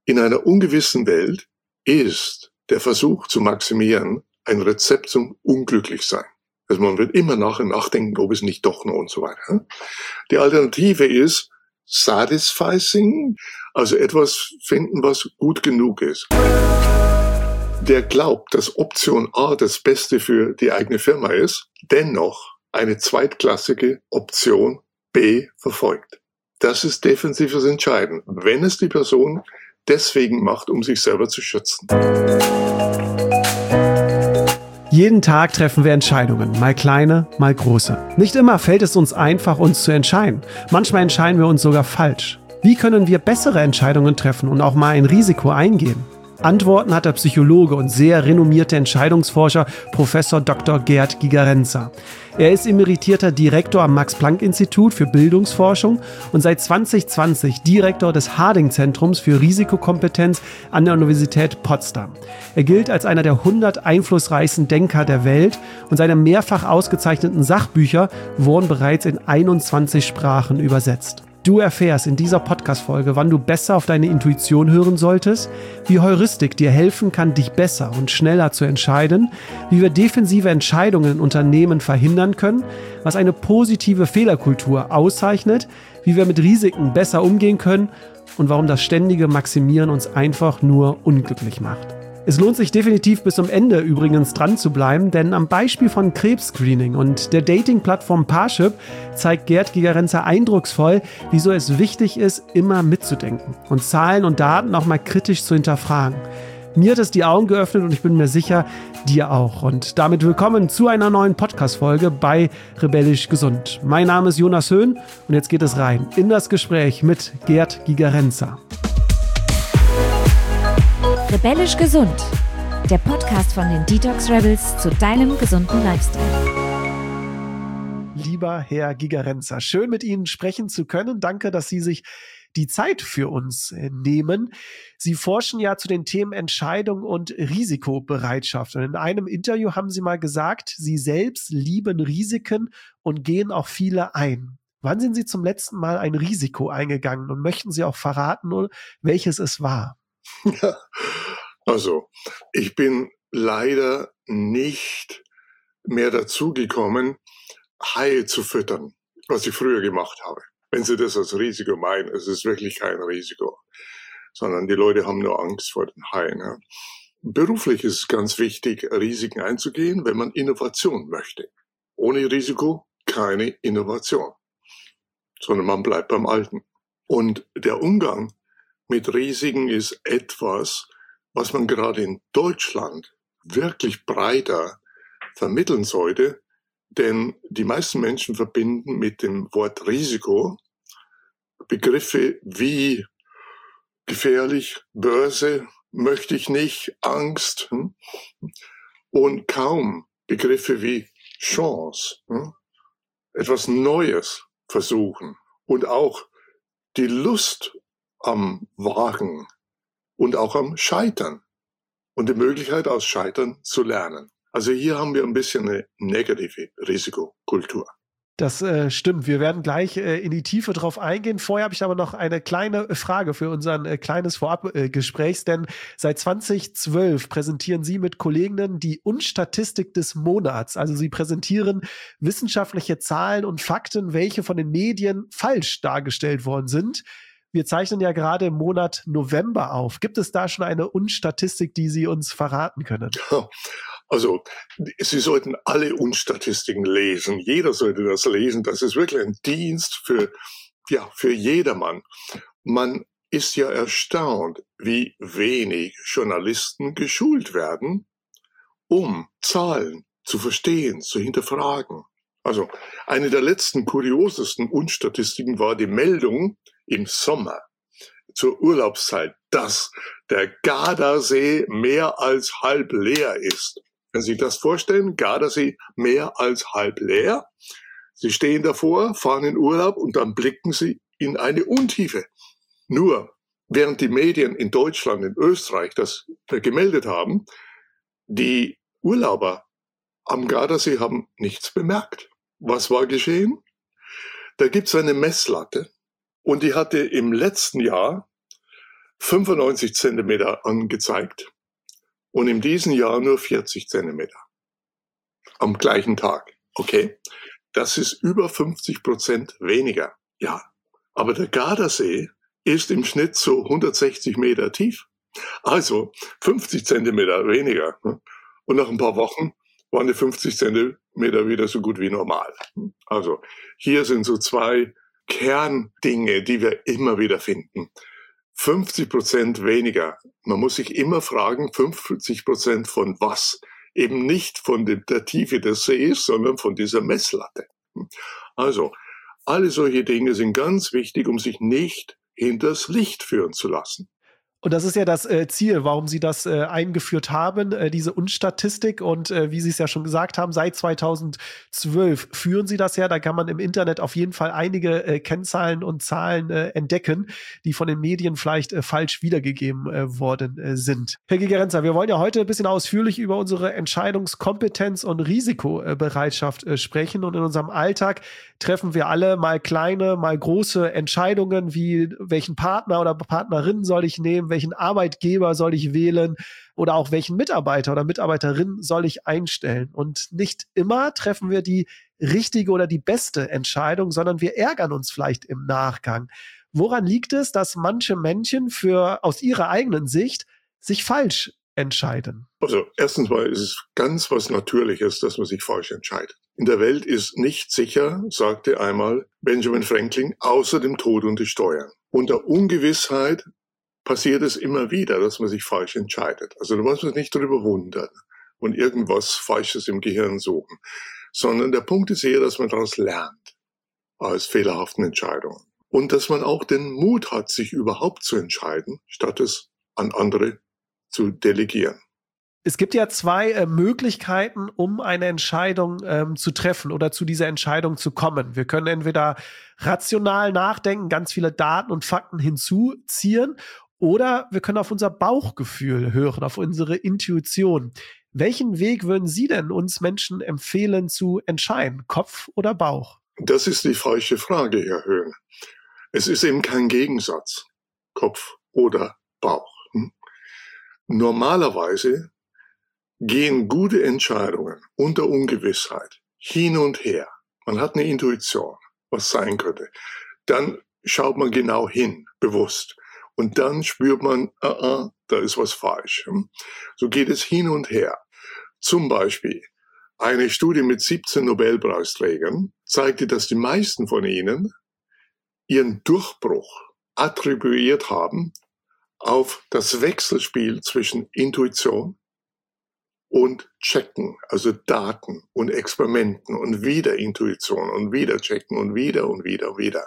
In einer ungewissen Welt ist der Versuch zu maximieren ein Rezept zum Unglücklichsein. Also man wird immer nachdenken, ob es nicht doch noch und so weiter. Die Alternative ist satisfying, also etwas finden, was gut genug ist. Der glaubt, dass Option A das Beste für die eigene Firma ist, dennoch eine zweitklassige Option B verfolgt. Das ist defensives Entscheiden, wenn es die Person deswegen macht, um sich selber zu schützen. Jeden Tag treffen wir Entscheidungen, mal kleine, mal große. Nicht immer fällt es uns einfach, uns zu entscheiden. Manchmal entscheiden wir uns sogar falsch. Wie können wir bessere Entscheidungen treffen und auch mal ein Risiko eingehen? Antworten hat der Psychologe und sehr renommierte Entscheidungsforscher Professor Dr. Gerd Gigerenzer. Er ist emeritierter Direktor am Max-Planck-Institut für Bildungsforschung und seit 2020 Direktor des Harding-Zentrums für Risikokompetenz an der Universität Potsdam. Er gilt als einer der 100 einflussreichsten Denker der Welt und seine mehrfach ausgezeichneten Sachbücher wurden bereits in 21 Sprachen übersetzt. Du erfährst in dieser Podcast-Folge, wann du besser auf deine Intuition hören solltest, wie Heuristik dir helfen kann, dich besser und schneller zu entscheiden, wie wir defensive Entscheidungen in Unternehmen verhindern können, was eine positive Fehlerkultur auszeichnet, wie wir mit Risiken besser umgehen können und warum das ständige Maximieren uns einfach nur unglücklich macht. Es lohnt sich definitiv bis zum Ende übrigens dran zu bleiben, denn am Beispiel von Krebsscreening und der Dating-Plattform Parship zeigt Gerd Gigerenzer eindrucksvoll, wieso es wichtig ist, immer mitzudenken und Zahlen und Daten auch mal kritisch zu hinterfragen. Mir hat es die Augen geöffnet und ich bin mir sicher, dir auch. Und damit willkommen zu einer neuen Podcast-Folge bei Rebellisch Gesund. Mein Name ist Jonas Höhn und jetzt geht es rein in das Gespräch mit Gerd Gigerenzer. Rebellisch Gesund, der Podcast von den Detox Rebels zu deinem gesunden Lifestyle. Lieber Herr Gigerenzer, schön mit Ihnen sprechen zu können. Danke, dass Sie sich die Zeit für uns nehmen. Sie forschen ja zu den Themen Entscheidung und Risikobereitschaft. Und in einem Interview haben Sie mal gesagt, Sie selbst lieben Risiken und gehen auch viele ein. Wann sind Sie zum letzten Mal ein Risiko eingegangen und möchten Sie auch verraten, welches es war? Ja, also ich bin leider nicht mehr dazu gekommen, Haie zu füttern, was ich früher gemacht habe. Wenn Sie das als Risiko meinen, es ist wirklich kein Risiko, sondern die Leute haben nur Angst vor den Haien. Ja. Beruflich ist es ganz wichtig, Risiken einzugehen, wenn man Innovation möchte. Ohne Risiko keine Innovation, sondern man bleibt beim Alten. Und der Umgang mit Risiken ist etwas, was man gerade in Deutschland wirklich breiter vermitteln sollte, denn die meisten Menschen verbinden mit dem Wort Risiko Begriffe wie gefährlich, Börse, möchte ich nicht, Angst und kaum Begriffe wie Chance, etwas Neues versuchen und auch die Lust am Wagen und auch am Scheitern und die Möglichkeit aus Scheitern zu lernen. Also hier haben wir ein bisschen eine negative Risikokultur. Das stimmt. Wir werden gleich in die Tiefe drauf eingehen. Vorher habe ich aber noch eine kleine Frage für unser kleines Vorabgespräch, denn seit 2012 präsentieren Sie mit Kolleginnen die Unstatistik des Monats. Also Sie präsentieren wissenschaftliche Zahlen und Fakten, welche von den Medien falsch dargestellt worden sind. Wir zeichnen ja gerade im Monat November auf. Gibt es da schon eine Unstatistik, die Sie uns verraten können? Also, Sie sollten alle Unstatistiken lesen. Jeder sollte das lesen. Das ist wirklich ein Dienst für jedermann. Man ist ja erstaunt, wie wenig Journalisten geschult werden, um Zahlen zu verstehen, zu hinterfragen. Also, eine der letzten kuriosesten Unstatistiken war die Meldung im Sommer zur Urlaubszeit, dass der Gardasee mehr als halb leer ist. Können Sie sich das vorstellen? Gardasee mehr als halb leer. Sie stehen davor, fahren in Urlaub und dann blicken Sie in eine Untiefe. Nur, während die Medien in Deutschland, in Österreich das gemeldet haben, die Urlauber am Gardasee haben nichts bemerkt. Was war geschehen? Da gibt's eine Messlatte und die hatte im letzten Jahr 95 Zentimeter angezeigt und in diesem Jahr nur 40 Zentimeter am gleichen Tag. Okay, das ist über 50% weniger. Ja, aber der Gardasee ist im Schnitt so 160 Meter tief. Also 50 Zentimeter weniger. Und nach ein paar Wochen waren die 50 Zentimeter wieder so gut wie normal. Also hier sind so zwei Kerndinge, die wir immer wieder finden. 50% weniger. Man muss sich immer fragen, 50% von was? Eben nicht von der Tiefe des Sees, sondern von dieser Messlatte. Also, alle solche Dinge sind ganz wichtig, um sich nicht hinters Licht führen zu lassen. Und das ist ja das Ziel, warum Sie das eingeführt haben, diese Unstatistik. Und wie Sie es ja schon gesagt haben, seit 2012 führen Sie das ja. Da kann man im Internet auf jeden Fall einige Kennzahlen und Zahlen entdecken, die von den Medien vielleicht falsch wiedergegeben worden sind. Herr Gigerenzer, wir wollen ja heute ein bisschen ausführlich über unsere Entscheidungskompetenz und Risikobereitschaft sprechen. Und in unserem Alltag treffen wir alle mal kleine, mal große Entscheidungen, wie welchen Partner oder Partnerin soll ich nehmen, welchen Arbeitgeber soll ich wählen oder auch welchen Mitarbeiter oder Mitarbeiterin soll ich einstellen. Und nicht immer treffen wir die richtige oder die beste Entscheidung, sondern wir ärgern uns vielleicht im Nachgang. Woran liegt es, dass manche Menschen aus ihrer eigenen Sicht sich falsch entscheiden? Also erstens mal ist es ganz was Natürliches, dass man sich falsch entscheidet. In der Welt ist nichts sicher, sagte einmal Benjamin Franklin, außer dem Tod und die Steuern. Unter Ungewissheit passiert es immer wieder, dass man sich falsch entscheidet. Also da muss man sich nicht drüber wundern und irgendwas Falsches im Gehirn suchen, sondern der Punkt ist eher, dass man daraus lernt aus fehlerhaften Entscheidungen und dass man auch den Mut hat, sich überhaupt zu entscheiden, statt es an andere zu delegieren. Es gibt ja zwei Möglichkeiten, um eine Entscheidung zu treffen oder zu dieser Entscheidung zu kommen. Wir können entweder rational nachdenken, ganz viele Daten und Fakten hinzuziehen, oder wir können auf unser Bauchgefühl hören, auf unsere Intuition. Welchen Weg würden Sie denn uns Menschen empfehlen zu entscheiden? Kopf oder Bauch? Das ist die falsche Frage, Herr Höhn. Es ist eben kein Gegensatz, Kopf oder Bauch. Normalerweise gehen gute Entscheidungen unter Ungewissheit hin und her. Man hat eine Intuition, was sein könnte. Dann schaut man genau hin, bewusst. Und dann spürt man, da ist was falsch. So geht es hin und her. Zum Beispiel, eine Studie mit 17 Nobelpreisträgern zeigte, dass die meisten von ihnen ihren Durchbruch attribuiert haben auf das Wechselspiel zwischen Intuition und Checken, also Daten und Experimenten und wieder Intuition und wieder Checken und wieder und wieder und wieder.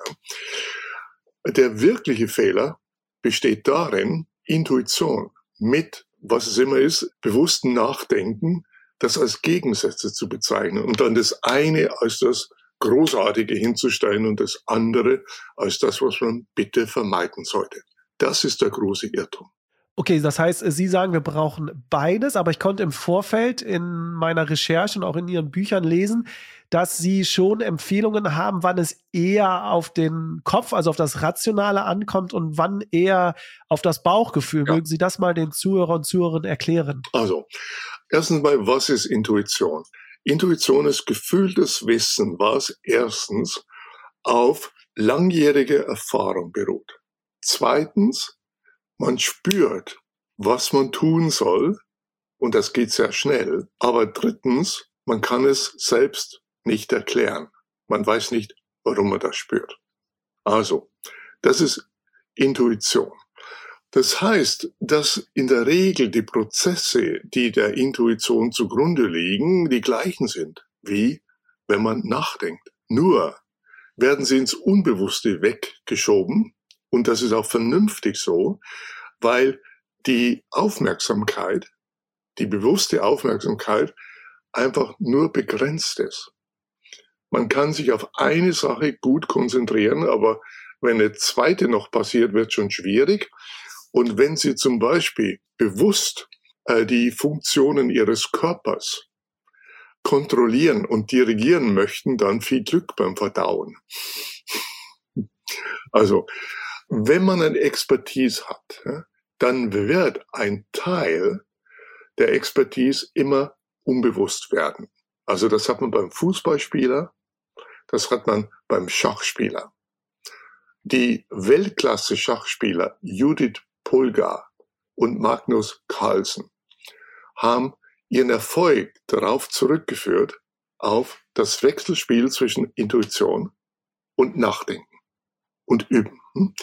Der wirkliche Fehler besteht darin, Intuition mit, was es immer ist, bewussten Nachdenken, das als Gegensätze zu bezeichnen und dann das eine als das Großartige hinzustellen und das andere als das, was man bitte vermeiden sollte. Das ist der große Irrtum. Okay, das heißt, Sie sagen, wir brauchen beides, aber ich konnte im Vorfeld in meiner Recherche und auch in Ihren Büchern lesen, dass Sie schon Empfehlungen haben, wann es eher auf den Kopf, also auf das Rationale ankommt und wann eher auf das Bauchgefühl. Ja. Mögen Sie das mal den Zuhörer und Zuhörerinnen erklären? Also, erstens mal, was ist Intuition? Intuition ist gefühltes Wissen, was erstens auf langjährige Erfahrung beruht. Zweitens, man spürt, was man tun soll, und das geht sehr schnell. Aber drittens, man kann es selbst nicht erklären. Man weiß nicht, warum man das spürt. Also, das ist Intuition. Das heißt, dass in der Regel die Prozesse, die der Intuition zugrunde liegen, die gleichen sind, wie wenn man nachdenkt. Nur werden sie ins Unbewusste weggeschoben. Und das ist auch vernünftig so, weil die Aufmerksamkeit, die bewusste Aufmerksamkeit einfach nur begrenzt ist. Man kann sich auf eine Sache gut konzentrieren, aber wenn eine zweite noch passiert, wird es schon schwierig. Und wenn Sie zum Beispiel bewusst die Funktionen Ihres Körpers kontrollieren und dirigieren möchten, dann viel Glück beim Verdauen. Also, Wenn man eine Expertise hat, dann wird ein Teil der Expertise immer unbewusst werden. Also das hat man beim Fußballspieler, das hat man beim Schachspieler. Die Weltklasse-Schachspieler Judith Polgar und Magnus Carlsen haben ihren Erfolg darauf zurückgeführt, auf das Wechselspiel zwischen Intuition und Nachdenken und Üben.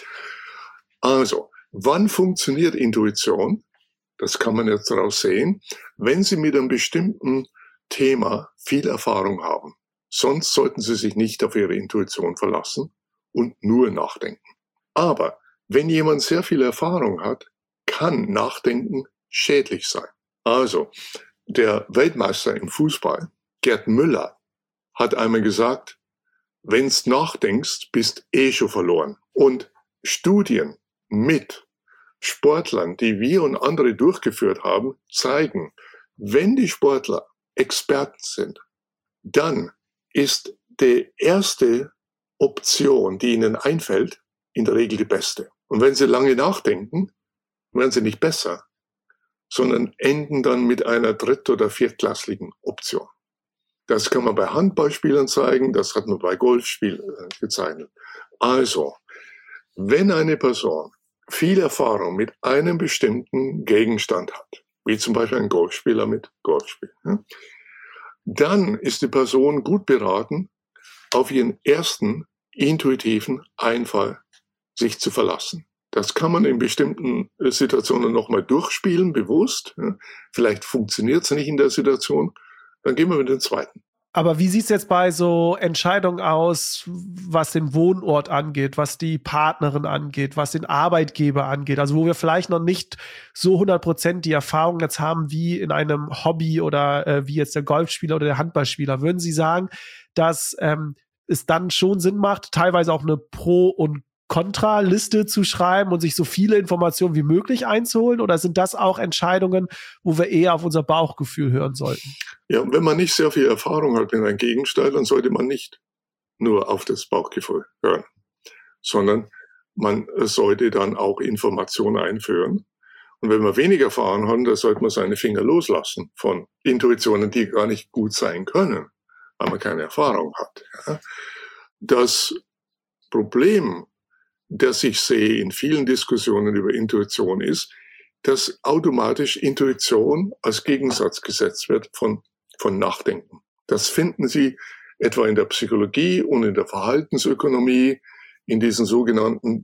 Also, wann funktioniert Intuition? Das kann man jetzt daraus sehen, wenn Sie mit einem bestimmten Thema viel Erfahrung haben. Sonst sollten Sie sich nicht auf Ihre Intuition verlassen und nur nachdenken. Aber wenn jemand sehr viel Erfahrung hat, kann Nachdenken schädlich sein. Also, der Weltmeister im Fußball, Gerd Müller, hat einmal gesagt, wenn's nachdenkst, bist schon verloren. Und Studien mit Sportlern, die wir und andere durchgeführt haben, zeigen, wenn die Sportler Experten sind, dann ist die erste Option, die ihnen einfällt, in der Regel die beste. Und wenn sie lange nachdenken, werden sie nicht besser, sondern enden dann mit einer dritt- oder viertklassigen Option. Das kann man bei Handballspielern zeigen, das hat man bei Golfspielern gezeichnet. Also, wenn eine Person viel Erfahrung mit einem bestimmten Gegenstand hat, wie zum Beispiel ein Golfspieler mit Golfspiel, dann ist die Person gut beraten, auf ihren ersten intuitiven Einfall sich zu verlassen. Das kann man in bestimmten Situationen nochmal durchspielen, bewusst. Vielleicht funktioniert es nicht in der Situation, dann gehen wir mit dem zweiten. Aber wie sieht es jetzt bei so Entscheidungen aus, was den Wohnort angeht, was die Partnerin angeht, was den Arbeitgeber angeht? Also wo wir vielleicht noch nicht so 100% die Erfahrung jetzt haben wie in einem Hobby oder wie jetzt der Golfspieler oder der Handballspieler. Würden Sie sagen, dass es dann schon Sinn macht, teilweise auch eine Pro- und Kontraliste zu schreiben und sich so viele Informationen wie möglich einzuholen? Oder sind das auch Entscheidungen, wo wir eher auf unser Bauchgefühl hören sollten? Ja, wenn man nicht sehr viel Erfahrung hat mit einem Gegenstand, dann sollte man nicht nur auf das Bauchgefühl hören, sondern man sollte dann auch Informationen einführen. Und wenn man weniger Erfahrung hat, dann sollte man seine Finger loslassen von Intuitionen, die gar nicht gut sein können, weil man keine Erfahrung hat. Ja. Das Problem, das ich sehe in vielen Diskussionen über Intuition, ist, dass automatisch Intuition als Gegensatz gesetzt wird von Nachdenken. Das finden Sie etwa in der Psychologie und in der Verhaltensökonomie, in diesen sogenannten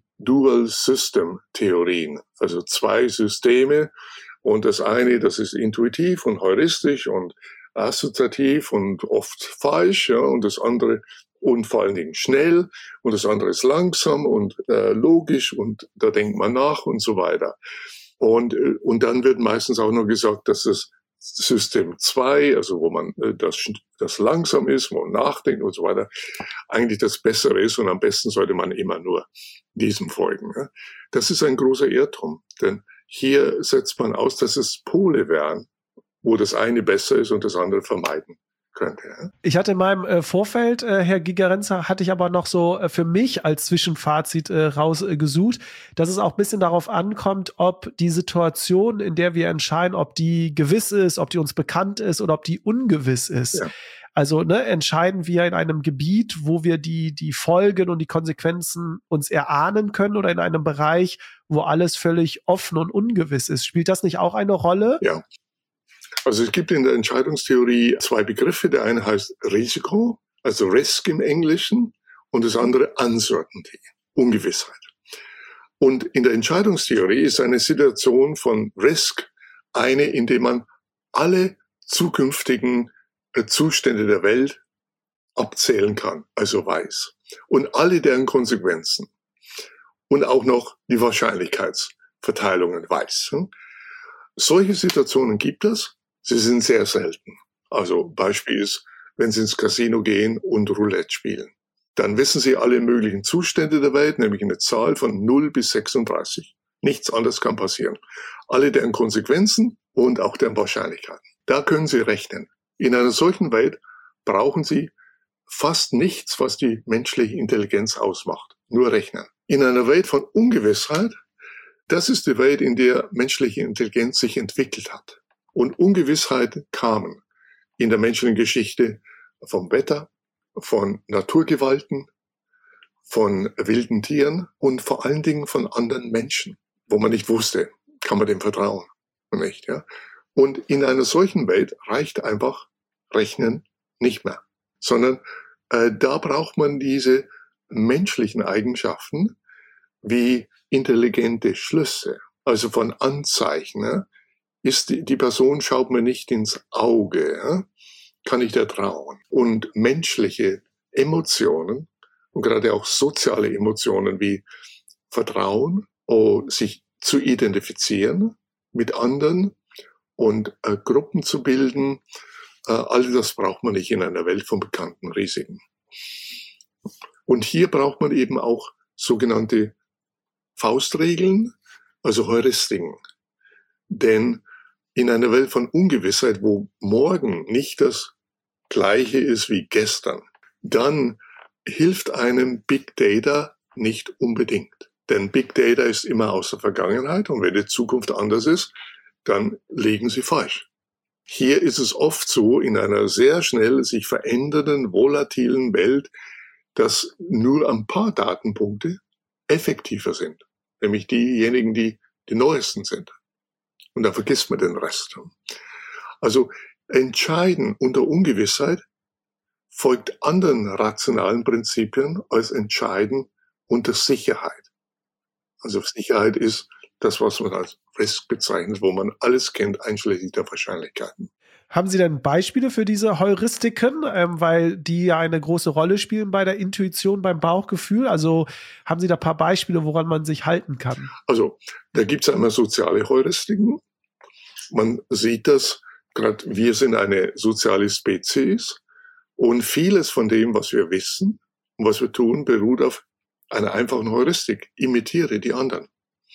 Dual-System-Theorien. Also zwei Systeme und das eine, das ist intuitiv und heuristisch und assoziativ und oft falsch, ja, und das andere und vor allen Dingen schnell und das andere ist langsam und logisch und da denkt man nach und so weiter. Und dann wird meistens auch noch gesagt, dass das System 2, also wo man das langsam ist, wo man nachdenkt und so weiter, eigentlich das Bessere ist und am besten sollte man immer nur diesem folgen. Ja. Das ist ein großer Irrtum, denn hier setzt man aus, dass es Pole wären, wo das eine besser ist und das andere vermeiden könnte. Ja. Ich hatte in meinem Vorfeld, Herr Gigerenzer, hatte ich aber noch so für mich als Zwischenfazit rausgesucht, dass es auch ein bisschen darauf ankommt, ob die Situation, in der wir entscheiden, ob die gewiss ist, ob die uns bekannt ist oder ob die ungewiss ist. Ja. Also entscheiden wir in einem Gebiet, wo wir die Folgen und die Konsequenzen uns erahnen können oder in einem Bereich, wo alles völlig offen und ungewiss ist. Spielt das nicht auch eine Rolle? Ja. Also es gibt in der Entscheidungstheorie zwei Begriffe. Der eine heißt Risiko, also Risk im Englischen, und das andere Uncertainty, Ungewissheit. Und in der Entscheidungstheorie ist eine Situation von Risk eine, in der man alle zukünftigen Zustände der Welt abzählen kann, also weiß. Und alle deren Konsequenzen. Und auch noch die Wahrscheinlichkeitsverteilungen weiß. Solche Situationen gibt es. Sie sind sehr selten. Also Beispiel ist, wenn Sie ins Casino gehen und Roulette spielen. Dann wissen Sie alle möglichen Zustände der Welt, nämlich eine Zahl von 0 bis 36. Nichts anderes kann passieren. Alle deren Konsequenzen und auch deren Wahrscheinlichkeiten. Da können Sie rechnen. In einer solchen Welt brauchen Sie fast nichts, was die menschliche Intelligenz ausmacht. Nur rechnen. in einer Welt von Ungewissheit, das ist die Welt, in der menschliche Intelligenz sich entwickelt hat. Und Ungewissheiten kamen in der menschlichen Geschichte vom Wetter, von Naturgewalten, von wilden Tieren und vor allen Dingen von anderen Menschen, wo man nicht wusste, kann man dem vertrauen, nicht, ja? Und in einer solchen Welt reicht einfach Rechnen nicht mehr, sondern da braucht man diese menschlichen Eigenschaften wie intelligente Schlüsse, also von Anzeichen. Ja? Ist die Person schaut mir nicht ins Auge, ja? Kann ich der trauen? Und menschliche Emotionen und gerade auch soziale Emotionen wie Vertrauen, sich zu identifizieren mit anderen und Gruppen zu bilden, all das braucht man nicht in einer Welt von bekannten Risiken. Und hier braucht man eben auch sogenannte Faustregeln, also Heuristiken. Denn in einer Welt von Ungewissheit, wo morgen nicht das Gleiche ist wie gestern, dann hilft einem Big Data nicht unbedingt. Denn Big Data ist immer aus der Vergangenheit und wenn die Zukunft anders ist, dann liegen sie falsch. Hier ist es oft so, in einer sehr schnell sich verändernden, volatilen Welt, dass nur ein paar Datenpunkte effektiver sind. Nämlich diejenigen, die die neuesten sind. Und da vergisst man den Rest. Also Entscheiden unter Ungewissheit folgt anderen rationalen Prinzipien als Entscheiden unter Sicherheit. Also Sicherheit ist das, was man als Risk bezeichnet, wo man alles kennt, einschließlich der Wahrscheinlichkeiten. Haben Sie denn Beispiele für diese Heuristiken, weil die ja eine große Rolle spielen bei der Intuition, beim Bauchgefühl? Also haben Sie da ein paar Beispiele, woran man sich halten kann? Also da gibt es einmal soziale Heuristiken. Man sieht das, gerade wir sind eine soziale Spezies und vieles von dem, was wir wissen und was wir tun, beruht auf einer einfachen Heuristik. Imitiere die anderen.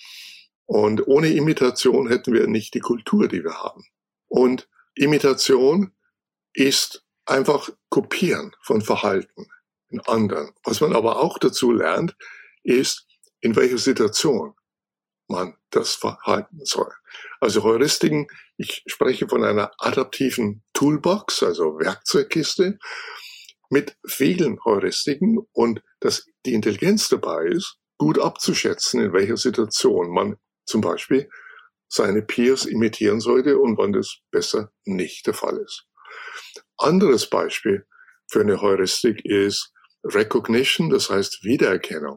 Und ohne Imitation hätten wir nicht die Kultur, die wir haben. Und Imitation ist einfach Kopieren von Verhalten in anderen. Was man aber auch dazu lernt, ist, in welcher Situation man das verhalten soll. Also Heuristiken, ich spreche von einer adaptiven Toolbox, also Werkzeugkiste, mit vielen Heuristiken und dass die Intelligenz dabei ist, gut abzuschätzen, in welcher Situation man zum Beispiel seine Peers imitieren sollte und wann das besser nicht der Fall ist. Anderes Beispiel für eine Heuristik ist Recognition, das heißt Wiedererkennung.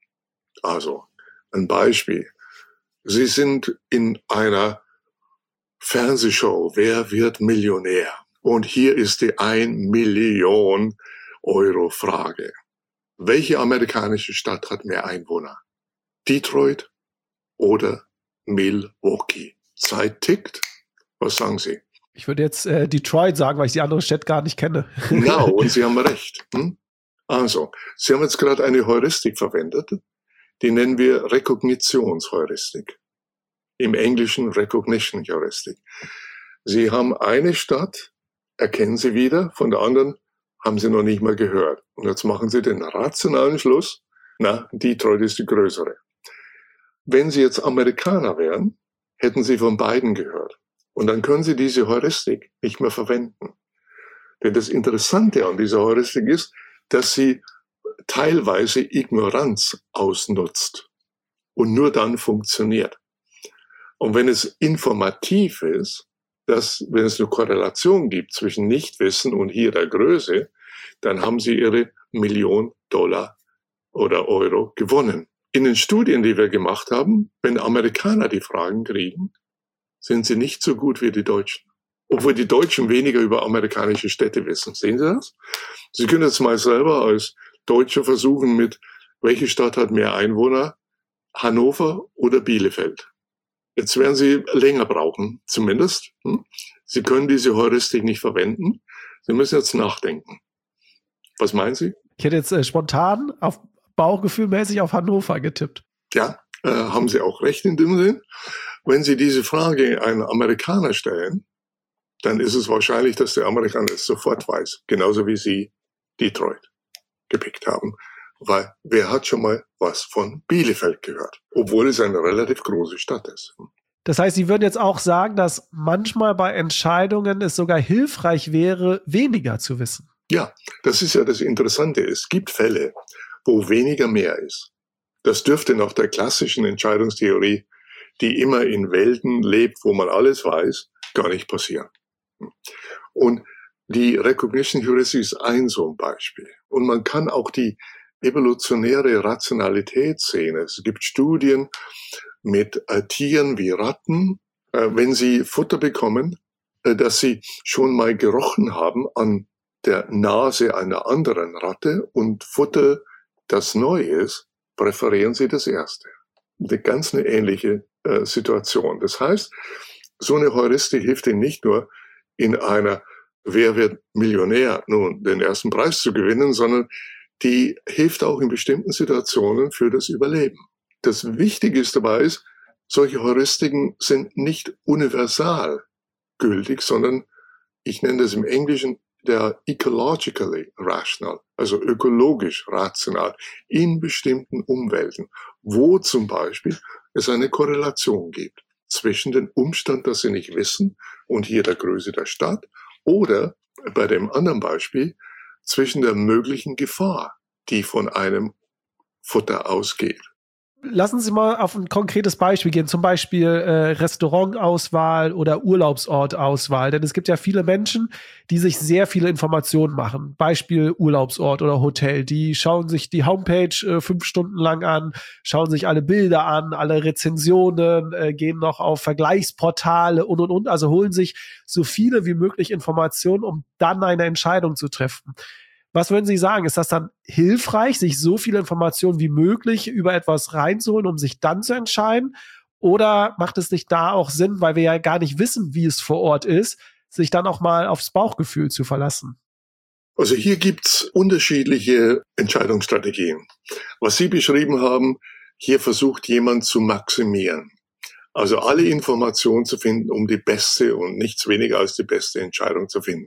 Also ein Beispiel. Sie sind in einer Fernsehshow, Wer wird Millionär? Und hier ist die 1 Million Euro Frage. Welche amerikanische Stadt hat mehr Einwohner? Detroit oder Milwaukee? Zeit tickt. Was sagen Sie? Ich würde jetzt Detroit sagen, weil ich die andere Stadt gar nicht kenne. Genau, und Sie haben recht. Also, Sie haben jetzt gerade eine Heuristik verwendet, die nennen wir Rekognitionsheuristik. Im Englischen Recognition Heuristik. Sie haben eine Stadt, erkennen Sie wieder, von der anderen haben Sie noch nicht mal gehört. Und jetzt machen Sie den rationalen Schluss, Detroit ist die größere. Wenn Sie jetzt Amerikaner wären, hätten Sie von beiden gehört. Und dann können Sie diese Heuristik nicht mehr verwenden. Denn das Interessante an dieser Heuristik ist, dass sie teilweise Ignoranz ausnutzt und nur dann funktioniert. Und wenn es informativ ist, dass, wenn es eine Korrelation gibt zwischen Nichtwissen und hier der Größe, dann haben Sie Ihre $1 Million oder Euro gewonnen. In den Studien, die wir gemacht haben, wenn Amerikaner die Fragen kriegen, sind sie nicht so gut wie die Deutschen. Obwohl die Deutschen weniger über amerikanische Städte wissen. Sehen Sie das? Sie können jetzt mal selber als Deutsche versuchen mit, welche Stadt hat mehr Einwohner? Hannover oder Bielefeld? Jetzt werden Sie länger brauchen, zumindest. Sie können diese Heuristik nicht verwenden. Sie müssen jetzt nachdenken. Was meinen Sie? Ich hätte jetzt spontan auf Bauchgefühlmäßig auf Hannover getippt. Ja, haben Sie auch recht in dem Sinn. Wenn Sie diese Frage einem Amerikaner stellen, dann ist es wahrscheinlich, dass der Amerikaner es sofort weiß. Genauso wie Sie Detroit gepickt haben. Weil wer hat schon mal was von Bielefeld gehört? Obwohl es eine relativ große Stadt ist. Das heißt, Sie würden jetzt auch sagen, dass manchmal bei Entscheidungen es sogar hilfreich wäre, weniger zu wissen. Ja, das ist ja das Interessante. Es gibt Fälle, wo weniger mehr ist. Das dürfte nach der klassischen Entscheidungstheorie, die immer in Welten lebt, wo man alles weiß, gar nicht passieren. Und die Recognition Heuristic ist ein so ein Beispiel. Und man kann auch die evolutionäre Rationalität sehen. Es gibt Studien mit Tieren wie Ratten, wenn sie Futter bekommen, dass sie schon mal gerochen haben an der Nase einer anderen Ratte und Futter, das neu ist, präferieren sie das erste. Eine ähnliche Situation. Das heißt, so eine Heuristik hilft ihnen nicht nur in einer Wer wird Millionär, nun den ersten Preis zu gewinnen, sondern die hilft auch in bestimmten Situationen für das Überleben. Das Wichtige ist dabei ist, solche Heuristiken sind nicht universal gültig, sondern ich nenne das im Englischen der ecologically rational, also ökologisch rational in bestimmten Umwelten, wo zum Beispiel es eine Korrelation gibt zwischen dem Umstand, dass sie nicht wissen und hier der Größe der Stadt oder bei dem anderen Beispiel zwischen der möglichen Gefahr, die von einem Futter ausgeht. Lassen Sie mal auf ein konkretes Beispiel gehen, zum Beispiel Restaurantauswahl oder Urlaubsortauswahl. Denn es gibt ja viele Menschen, die sich sehr viele Informationen machen. Beispiel Urlaubsort oder Hotel. Die schauen sich die Homepage 5 Stunden lang an, schauen sich alle Bilder an, alle Rezensionen, gehen noch auf Vergleichsportale und. Also holen sich so viele wie möglich Informationen, um dann eine Entscheidung zu treffen. Was würden Sie sagen? Ist das dann hilfreich, sich so viele Informationen wie möglich über etwas reinzuholen, um sich dann zu entscheiden? Oder macht es nicht da auch Sinn, weil wir ja gar nicht wissen, wie es vor Ort ist, sich dann auch mal aufs Bauchgefühl zu verlassen? Also hier gibt's unterschiedliche Entscheidungsstrategien. Was Sie beschrieben haben, hier versucht jemand zu maximieren. Also alle Informationen zu finden, um die beste und nichts weniger als die beste Entscheidung zu finden.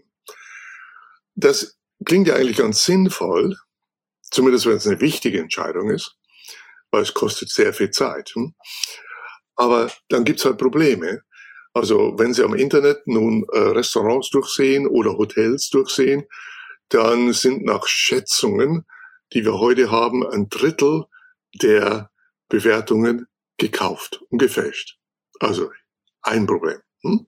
Das klingt ja eigentlich ganz sinnvoll, zumindest wenn es eine wichtige Entscheidung ist, weil es kostet sehr viel Zeit. Aber dann gibt's halt Probleme. Also wenn Sie am Internet nun Restaurants durchsehen oder Hotels durchsehen, dann sind nach Schätzungen, die wir heute haben, 1/3 der Bewertungen gekauft und gefälscht. Also ein Problem.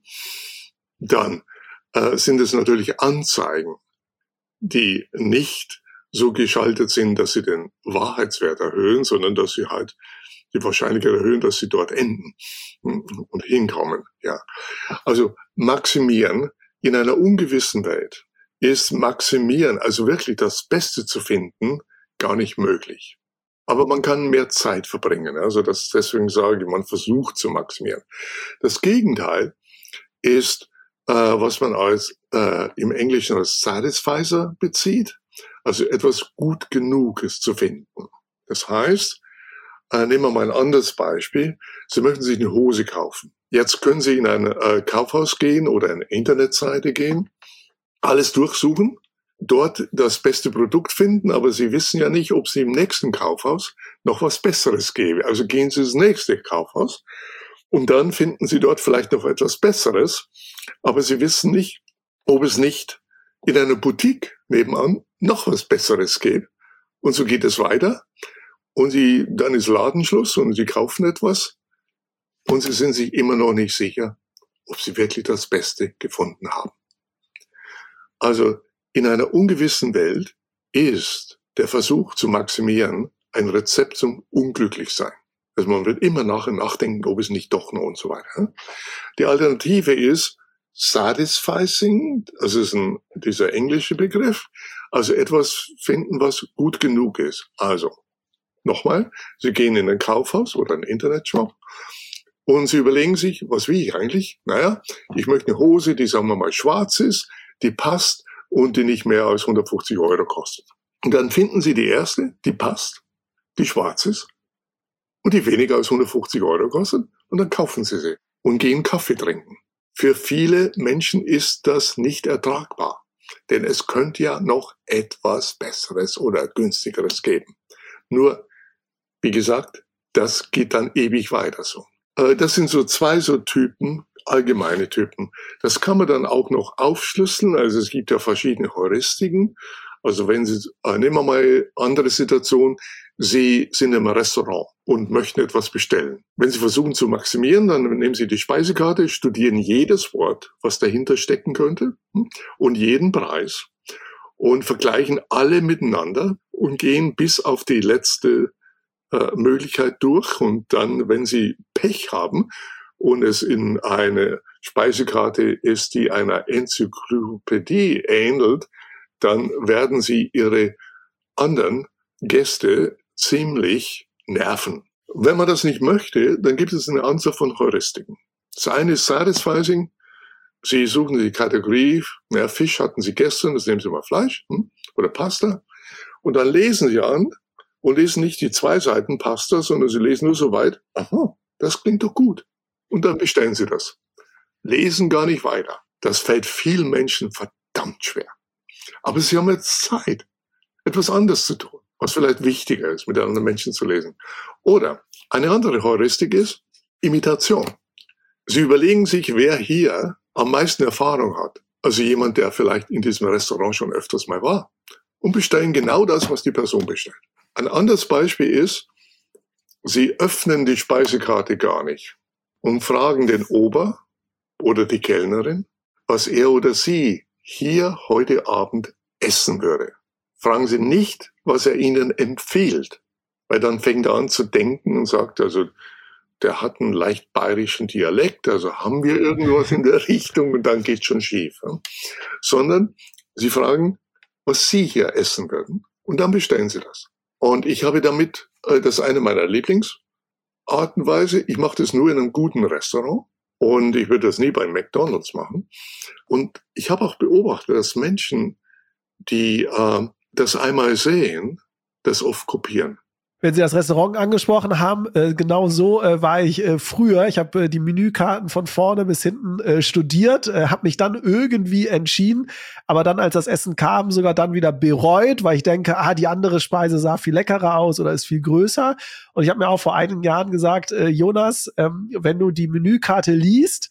Dann sind es natürlich Anzeigen, die nicht so geschaltet sind, dass sie den Wahrheitswert erhöhen, sondern dass sie halt die Wahrscheinlichkeit erhöhen, dass sie dort enden und hinkommen. Ja, also maximieren in einer ungewissen Welt ist maximieren, also wirklich das Beste zu finden, gar nicht möglich. Aber man kann mehr Zeit verbringen. Also deswegen sage ich, man versucht zu maximieren. Das Gegenteil ist was man im Englischen als Satisfizer bezieht, also etwas gut Genuges zu finden. Das heißt, nehmen wir mal ein anderes Beispiel. Sie möchten sich eine Hose kaufen. Jetzt können Sie in ein Kaufhaus gehen oder eine Internetseite gehen, alles durchsuchen, dort das beste Produkt finden, aber Sie wissen ja nicht, ob Sie im nächsten Kaufhaus noch was Besseres gäbe. Also gehen Sie ins nächste Kaufhaus und dann finden Sie dort vielleicht noch etwas Besseres, aber Sie wissen nicht, ob es nicht in einer Boutique nebenan noch was Besseres gibt. Und so geht es weiter. Und dann ist Ladenschluss und Sie kaufen etwas und Sie sind sich immer noch nicht sicher, ob Sie wirklich das Beste gefunden haben. Also in einer ungewissen Welt ist der Versuch zu maximieren ein Rezept zum Unglücklichsein. Also man wird immer nachdenken, ob es nicht doch noch und so weiter. Die Alternative ist satisfying, also ist dieser englische Begriff, also etwas finden, was gut genug ist. Also, nochmal, Sie gehen in ein Kaufhaus oder einen Internetshop und Sie überlegen sich, was will ich eigentlich? Naja, ich möchte eine Hose, die sagen wir mal schwarz ist, die passt und die nicht mehr als 150 € kostet. Und dann finden Sie die erste, die passt, die schwarz ist und die weniger als 150 € kostet und dann kaufen Sie sie und gehen Kaffee trinken. Für viele Menschen ist das nicht ertragbar, denn es könnte ja noch etwas Besseres oder Günstigeres geben. Nur, wie gesagt, das geht dann ewig weiter so. Das sind so zwei so Typen, allgemeine Typen. Das kann man dann auch noch aufschlüsseln. Also es gibt ja verschiedene Heuristiken. Also wenn Sie, nehmen wir mal andere Situation, Sie sind im Restaurant und möchten etwas bestellen. Wenn Sie versuchen zu maximieren, dann nehmen Sie die Speisekarte, studieren jedes Wort, was dahinter stecken könnte und jeden Preis und vergleichen alle miteinander und gehen bis auf die letzte Möglichkeit durch. Und dann, wenn Sie Pech haben und es in eine Speisekarte ist, die einer Enzyklopädie ähnelt, dann werden Sie Ihre anderen Gäste ziemlich nerven. Wenn man das nicht möchte, dann gibt es eine Anzahl von Heuristiken. Das eine ist Satisfying. Sie suchen die Kategorie, Fisch hatten Sie gestern, das nehmen Sie mal Fleisch oder Pasta. Und dann lesen Sie an und lesen nicht die 2 Seiten Pasta, sondern Sie lesen nur so weit, aha, das klingt doch gut. Und dann bestellen Sie das. Lesen gar nicht weiter. Das fällt vielen Menschen verdammt schwer. Aber Sie haben jetzt Zeit, etwas anderes zu tun, was vielleicht wichtiger ist, mit anderen Menschen zu lesen. Oder eine andere Heuristik ist Imitation. Sie überlegen sich, wer hier am meisten Erfahrung hat. Also jemand, der vielleicht in diesem Restaurant schon öfters mal war. Und bestellen genau das, was die Person bestellt. Ein anderes Beispiel ist, Sie öffnen die Speisekarte gar nicht und fragen den Ober oder die Kellnerin, was er oder sie hier heute Abend essen würde. Fragen Sie nicht, was er Ihnen empfiehlt, weil dann fängt er an zu denken und sagt, also der hat einen leicht bayerischen Dialekt, also haben wir irgendwas in der Richtung und dann geht's schon schief. Ja? Sondern Sie fragen, was Sie hier essen würden und dann bestellen Sie das. Und ich habe damit, das ist eine meiner Lieblingsartenweise, ich mache das nur in einem guten Restaurant und ich würde das nie bei McDonald's machen. Und ich habe auch beobachtet, dass Menschen, die das einmal sehen, das oft kopieren. Wenn Sie das Restaurant angesprochen haben, genau so war ich früher. Ich habe die Menükarten von vorne bis hinten studiert, habe mich dann irgendwie entschieden, aber dann, als das Essen kam, sogar dann wieder bereut, weil ich denke, die andere Speise sah viel leckerer aus oder ist viel größer. Und ich habe mir auch vor einigen Jahren gesagt, Jonas, wenn du die Menükarte lies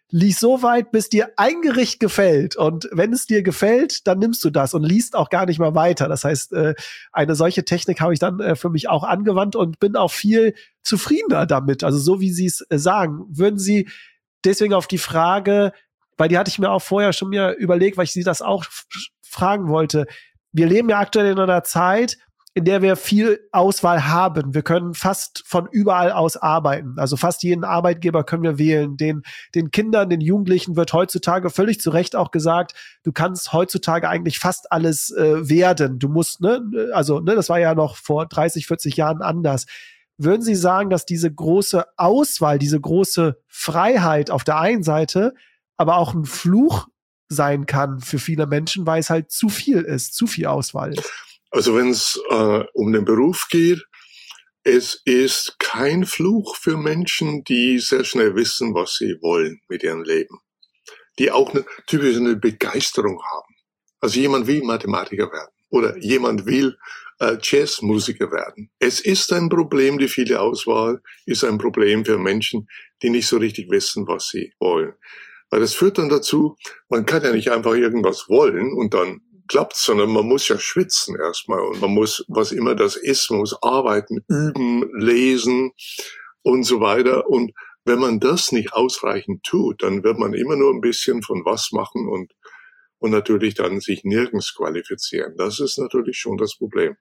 so weit, bis dir ein Gericht gefällt. Und wenn es dir gefällt, dann nimmst du das und liest auch gar nicht mal weiter. Das heißt, eine solche Technik habe ich dann für mich auch angewandt und bin auch viel zufriedener damit. Also so, wie Sie es sagen. Würden Sie deswegen auf die Frage, weil die hatte ich mir auch vorher schon mir überlegt, weil ich Sie das auch fragen wollte. Wir leben ja aktuell in einer Zeit, in der wir viel Auswahl haben. Wir können fast von überall aus arbeiten. Also fast jeden Arbeitgeber können wir wählen. Den Kindern, den Jugendlichen wird heutzutage völlig zu Recht auch gesagt, du kannst heutzutage eigentlich fast alles werden. Du musst, das war ja noch vor 30, 40 Jahren anders. Würden Sie sagen, dass diese große Auswahl, diese große Freiheit auf der einen Seite, aber auch ein Fluch sein kann für viele Menschen, weil es halt zu viel ist, zu viel Auswahl ist? Also wenn es um den Beruf geht, es ist kein Fluch für Menschen, die sehr schnell wissen, was sie wollen mit ihrem Leben. Die auch typisch eine Begeisterung haben. Also jemand will Mathematiker werden oder jemand will Jazzmusiker werden. Es ist ein Problem, die viele Auswahl ist ein Problem für Menschen, die nicht so richtig wissen, was sie wollen. Weil das führt dann dazu, man kann ja nicht einfach irgendwas wollen und dann klappt's, sondern man muss ja schwitzen erstmal und man muss, was immer das ist, man muss arbeiten, üben, lesen und so weiter. Und wenn man das nicht ausreichend tut, dann wird man immer nur ein bisschen von was machen und natürlich dann sich nirgends qualifizieren. Das ist natürlich schon das Problem.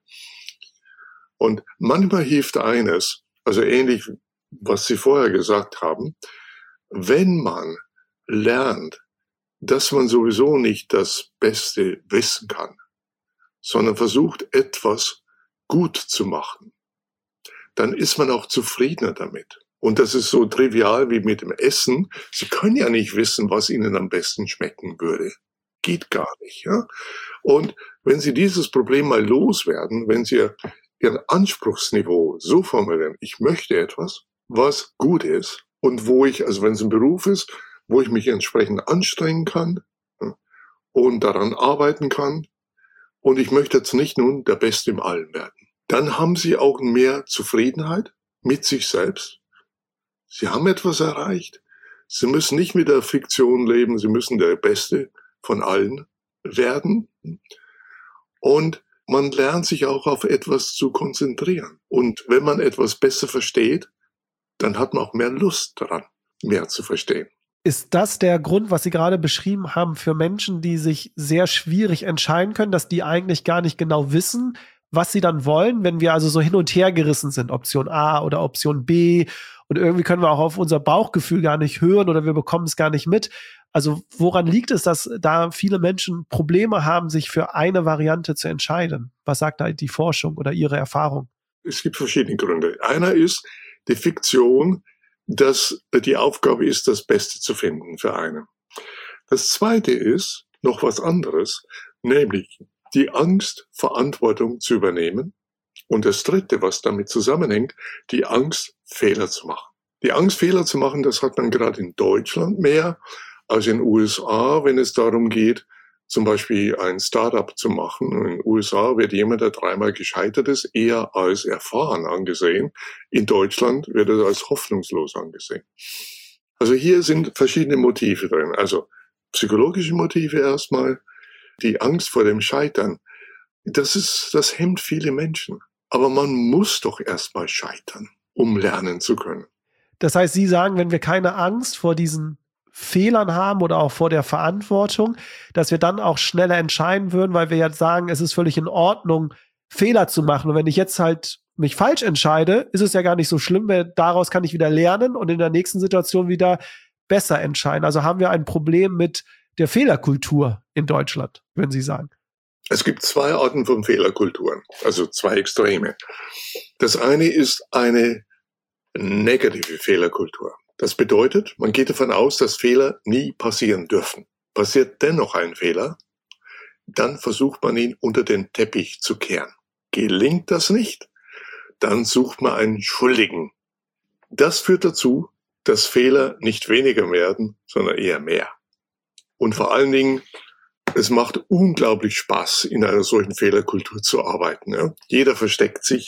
Und manchmal hilft eines, also ähnlich, was Sie vorher gesagt haben, wenn man lernt, dass man sowieso nicht das Beste wissen kann, sondern versucht, etwas gut zu machen, dann ist man auch zufriedener damit. Und das ist so trivial wie mit dem Essen. Sie können ja nicht wissen, was Ihnen am besten schmecken würde. Geht gar nicht, ja. Und wenn Sie dieses Problem mal loswerden, wenn Sie Ihr Anspruchsniveau so formulieren, ich möchte etwas, was gut ist und wo ich, also wenn es ein Beruf ist, wo ich mich entsprechend anstrengen kann und daran arbeiten kann. Und ich möchte jetzt nicht nun der Beste im Allen werden. dann haben sie auch mehr Zufriedenheit mit sich selbst. Sie haben etwas erreicht. Sie müssen nicht mit der Fiktion leben, sie müssen der Beste von allen werden. Und man lernt sich auch auf etwas zu konzentrieren. Und wenn man etwas besser versteht, dann hat man auch mehr Lust daran, mehr zu verstehen. Ist das der Grund, was Sie gerade beschrieben haben, für Menschen, die sich sehr schwierig entscheiden können, dass die eigentlich gar nicht genau wissen, was sie dann wollen, wenn wir also so hin und her gerissen sind, Option A oder Option B, und irgendwie können wir auch auf unser Bauchgefühl gar nicht hören oder wir bekommen es gar nicht mit. Also woran liegt es, dass da viele Menschen Probleme haben, sich für eine Variante zu entscheiden? Was sagt da die Forschung oder Ihre Erfahrung? Es gibt verschiedene Gründe. Einer ist die Fiktion, dass die Aufgabe ist, das Beste zu finden für einen. Das Zweite ist noch was anderes, nämlich die Angst, Verantwortung zu übernehmen. Und das Dritte, was damit zusammenhängt, die Angst, Fehler zu machen. Die Angst, Fehler zu machen, das hat man gerade in Deutschland mehr als in den USA, wenn es darum geht, zum Beispiel ein Startup zu machen. In den USA wird jemand, der 3-mal gescheitert ist, eher als erfahren angesehen. In Deutschland wird er als hoffnungslos angesehen. Also hier sind verschiedene Motive drin. Also psychologische Motive erstmal, die Angst vor dem Scheitern. Das hemmt viele Menschen. Aber man muss doch erstmal scheitern, um lernen zu können. Das heißt, Sie sagen, wenn wir keine Angst vor diesen Fehlern haben oder auch vor der Verantwortung, dass wir dann auch schneller entscheiden würden, weil wir jetzt sagen, es ist völlig in Ordnung, Fehler zu machen. Und wenn ich jetzt halt mich falsch entscheide, ist es ja gar nicht so schlimm, weil daraus kann ich wieder lernen und in der nächsten Situation wieder besser entscheiden. Also haben wir ein Problem mit der Fehlerkultur in Deutschland, würden Sie sagen? Es gibt 2 Arten von Fehlerkulturen, also 2 Extreme. Das eine ist eine negative Fehlerkultur. Das bedeutet, man geht davon aus, dass Fehler nie passieren dürfen. Passiert dennoch ein Fehler, dann versucht man ihn unter den Teppich zu kehren. Gelingt das nicht, dann sucht man einen Schuldigen. Das führt dazu, dass Fehler nicht weniger werden, sondern eher mehr. Und vor allen Dingen, es macht unglaublich Spaß, in einer solchen Fehlerkultur zu arbeiten. Ja? Jeder versteckt sich,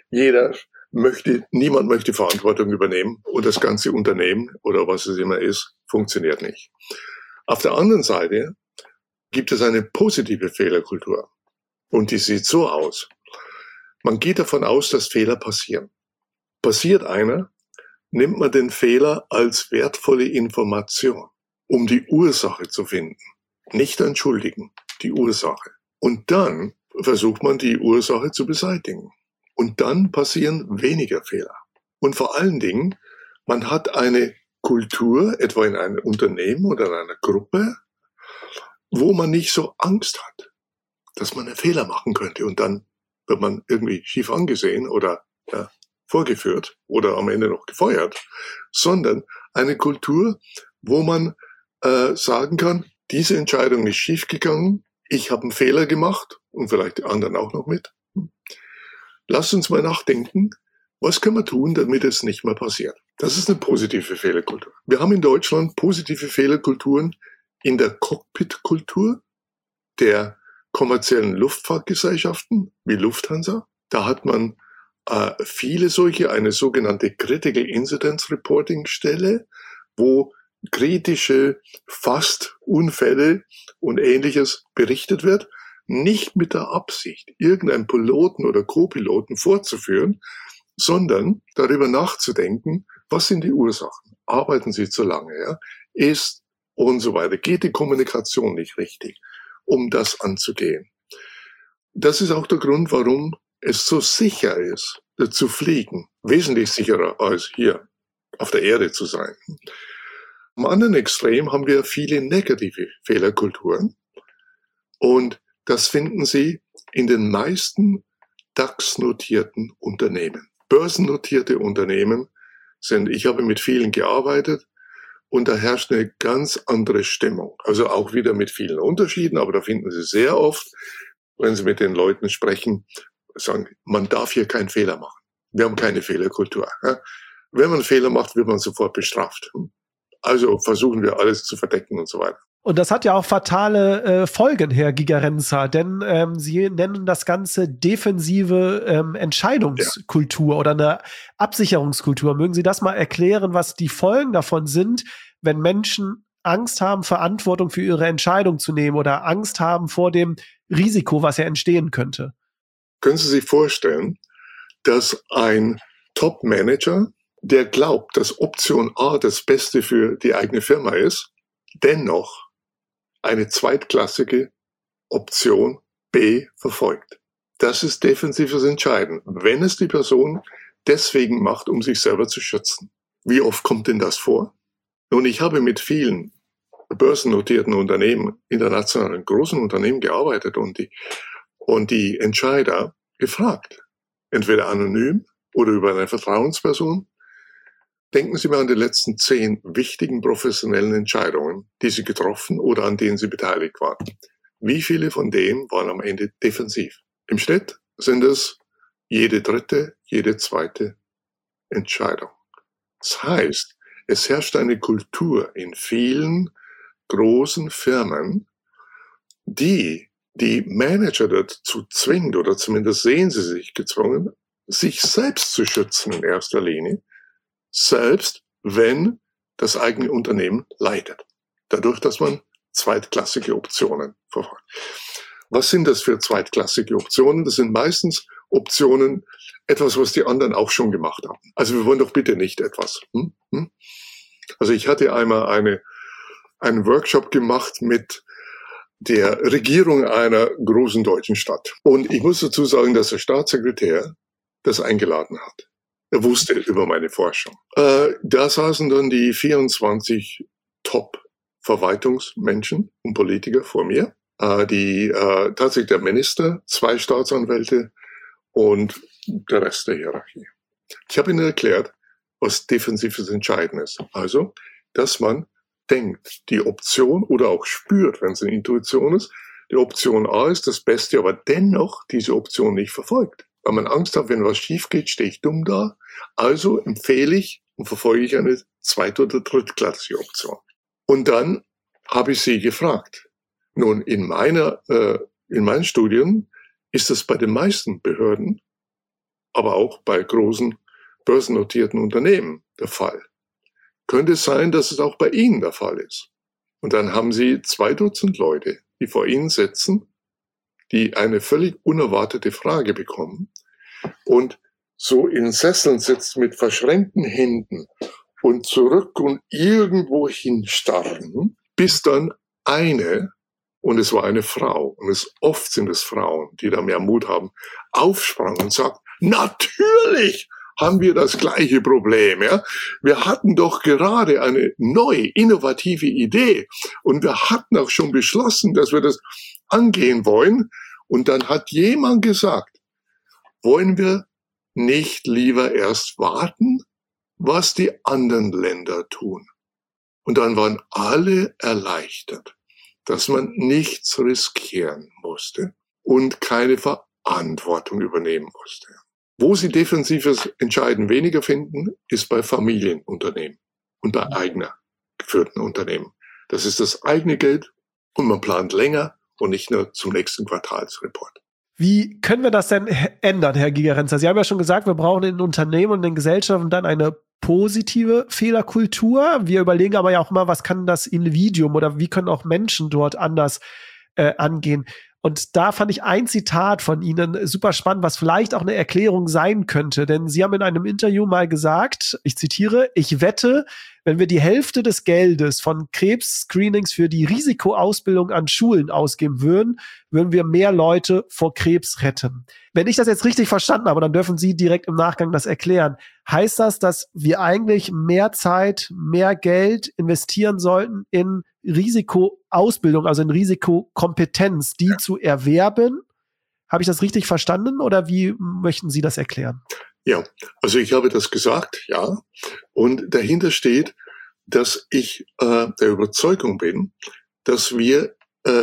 niemand möchte Verantwortung übernehmen und das ganze Unternehmen oder was es immer ist, funktioniert nicht. Auf der anderen Seite gibt es eine positive Fehlerkultur und die sieht so aus. Man geht davon aus, dass Fehler passieren. Passiert einer, nimmt man den Fehler als wertvolle Information, um die Ursache zu finden. Nicht einen Schuldigen, die Ursache. Und dann versucht man, die Ursache zu beseitigen. Und dann passieren weniger Fehler. Und vor allen Dingen, man hat eine Kultur, etwa in einem Unternehmen oder in einer Gruppe, wo man nicht so Angst hat, dass man einen Fehler machen könnte. Und dann wird man irgendwie schief angesehen oder vorgeführt oder am Ende noch gefeuert. Sondern eine Kultur, wo man sagen kann, diese Entscheidung ist schiefgegangen, ich habe einen Fehler gemacht und vielleicht die anderen auch noch mit. Lasst uns mal nachdenken, was können wir tun, damit es nicht mehr passiert. Das ist eine positive Fehlerkultur. Wir haben in Deutschland positive Fehlerkulturen in der Cockpitkultur der kommerziellen Luftfahrtgesellschaften wie Lufthansa. Da hat man viele solche, eine sogenannte Critical Incidents Reporting Stelle, wo kritische fast Unfälle und Ähnliches berichtet wird, nicht mit der Absicht, irgendeinen Piloten oder Co-Piloten vorzuführen, sondern darüber nachzudenken, was sind die Ursachen? Arbeiten sie zu lange? Ja? Ist und so weiter. Geht die Kommunikation nicht richtig, um das anzugehen? Das ist auch der Grund, warum es so sicher ist, zu fliegen. Wesentlich sicherer als hier auf der Erde zu sein. Am anderen Extrem haben wir viele negative Fehlerkulturen. Und das finden Sie in den meisten DAX-notierten Unternehmen. Börsennotierte Unternehmen ich habe mit vielen gearbeitet und da herrscht eine ganz andere Stimmung. Also auch wieder mit vielen Unterschieden, aber da finden Sie sehr oft, wenn Sie mit den Leuten sprechen, sagen, man darf hier keinen Fehler machen. Wir haben keine Fehlerkultur. Ja? Wenn man einen Fehler macht, wird man sofort bestraft. Also versuchen wir alles zu verdecken und so weiter. Und das hat ja auch fatale Folgen, Herr Gigerenzer, denn Sie nennen das Ganze defensive Entscheidungskultur oder eine Absicherungskultur. Mögen Sie das mal erklären, was die Folgen davon sind, wenn Menschen Angst haben, Verantwortung für ihre Entscheidung zu nehmen oder Angst haben vor dem Risiko, was ja entstehen könnte? Können Sie sich vorstellen, dass ein Top-Manager, der glaubt, dass Option A das Beste für die eigene Firma ist, dennoch eine zweitklassige Option B verfolgt? Das ist defensives Entscheiden, wenn es die Person deswegen macht, um sich selber zu schützen. Wie oft kommt denn das vor? Nun, ich habe mit vielen börsennotierten Unternehmen, internationalen großen Unternehmen gearbeitet und die Entscheider gefragt, entweder anonym oder über eine Vertrauensperson. Denken Sie mal an die letzten 10 wichtigen professionellen Entscheidungen, die Sie getroffen oder an denen Sie beteiligt waren. Wie viele von denen waren am Ende defensiv? Im Schnitt sind es jede dritte, jede zweite Entscheidung. Das heißt, es herrscht eine Kultur in vielen großen Firmen, die Manager dazu zwingt, oder zumindest sehen sie sich gezwungen, sich selbst zu schützen in erster Linie, selbst wenn das eigene Unternehmen leidet. Dadurch, dass man zweitklassige Optionen verfolgt. Was sind das für zweitklassige Optionen? Das sind meistens Optionen, etwas, was die anderen auch schon gemacht haben. Also wir wollen doch bitte nicht etwas. Also ich hatte einmal einen Workshop gemacht mit der Regierung einer großen deutschen Stadt. Und ich muss dazu sagen, dass der Staatssekretär das eingeladen hat. Er wusste über meine Forschung. Da saßen dann die 24 Top-Verwaltungsmenschen und Politiker vor mir. Tatsächlich der Minister, 2 Staatsanwälte und der Rest der Hierarchie. Ich habe ihnen erklärt, was defensives Entscheiden ist. Also, dass man denkt, die Option oder auch spürt, wenn es eine Intuition ist, die Option A ist das Beste, aber dennoch diese Option nicht verfolgt. Weil man Angst hat, wenn was schief geht, stehe ich dumm da. Also empfehle ich und verfolge ich eine zweit- oder drittklassige Option. Und dann habe ich sie gefragt. Nun, in meinen Studien ist das bei den meisten Behörden, aber auch bei großen börsennotierten Unternehmen der Fall. Könnte es sein, dass es auch bei Ihnen der Fall ist? Und dann haben Sie 2 Dutzend Leute, die vor Ihnen sitzen, die eine völlig unerwartete Frage bekommen und so in Sesseln sitzt mit verschränkten Händen und zurück und irgendwo hinstarren, bis dann eine, und es war eine Frau, und oft sind es Frauen, die da mehr Mut haben, aufsprang und sagt, natürlich haben wir das gleiche Problem, ja. Wir hatten doch gerade eine neue, innovative Idee und wir hatten auch schon beschlossen, dass wir das angehen wollen. Und dann hat jemand gesagt, wollen wir nicht lieber erst warten, was die anderen Länder tun? Und dann waren alle erleichtert, dass man nichts riskieren musste und keine Verantwortung übernehmen musste. Wo Sie defensives Entscheiden weniger finden, ist bei Familienunternehmen und bei eigener geführten Unternehmen. Das ist das eigene Geld und man plant länger und nicht nur zum nächsten Quartalsreport. Wie können wir das denn ändern, Herr Gigerenzer? Sie haben ja schon gesagt, wir brauchen in Unternehmen und in Gesellschaften dann eine positive Fehlerkultur. Wir überlegen aber ja auch immer, was kann das Individuum oder wie können auch Menschen dort anders angehen. Und da fand ich ein Zitat von Ihnen super spannend, was vielleicht auch eine Erklärung sein könnte. Denn Sie haben in einem Interview mal gesagt, ich zitiere, ich wette, wenn wir die Hälfte des Geldes von Krebs-Screenings für die Risikoausbildung an Schulen ausgeben würden, würden wir mehr Leute vor Krebs retten. Wenn ich das jetzt richtig verstanden habe, dann dürfen Sie direkt im Nachgang das erklären. Heißt das, dass wir eigentlich mehr Zeit, mehr Geld investieren sollten in Risikoausbildung, also in Risikokompetenz, die zu erwerben? Habe ich das richtig verstanden oder wie möchten Sie das erklären? Ja, also ich habe das gesagt, ja. Und dahinter steht, dass ich der Überzeugung bin, dass wir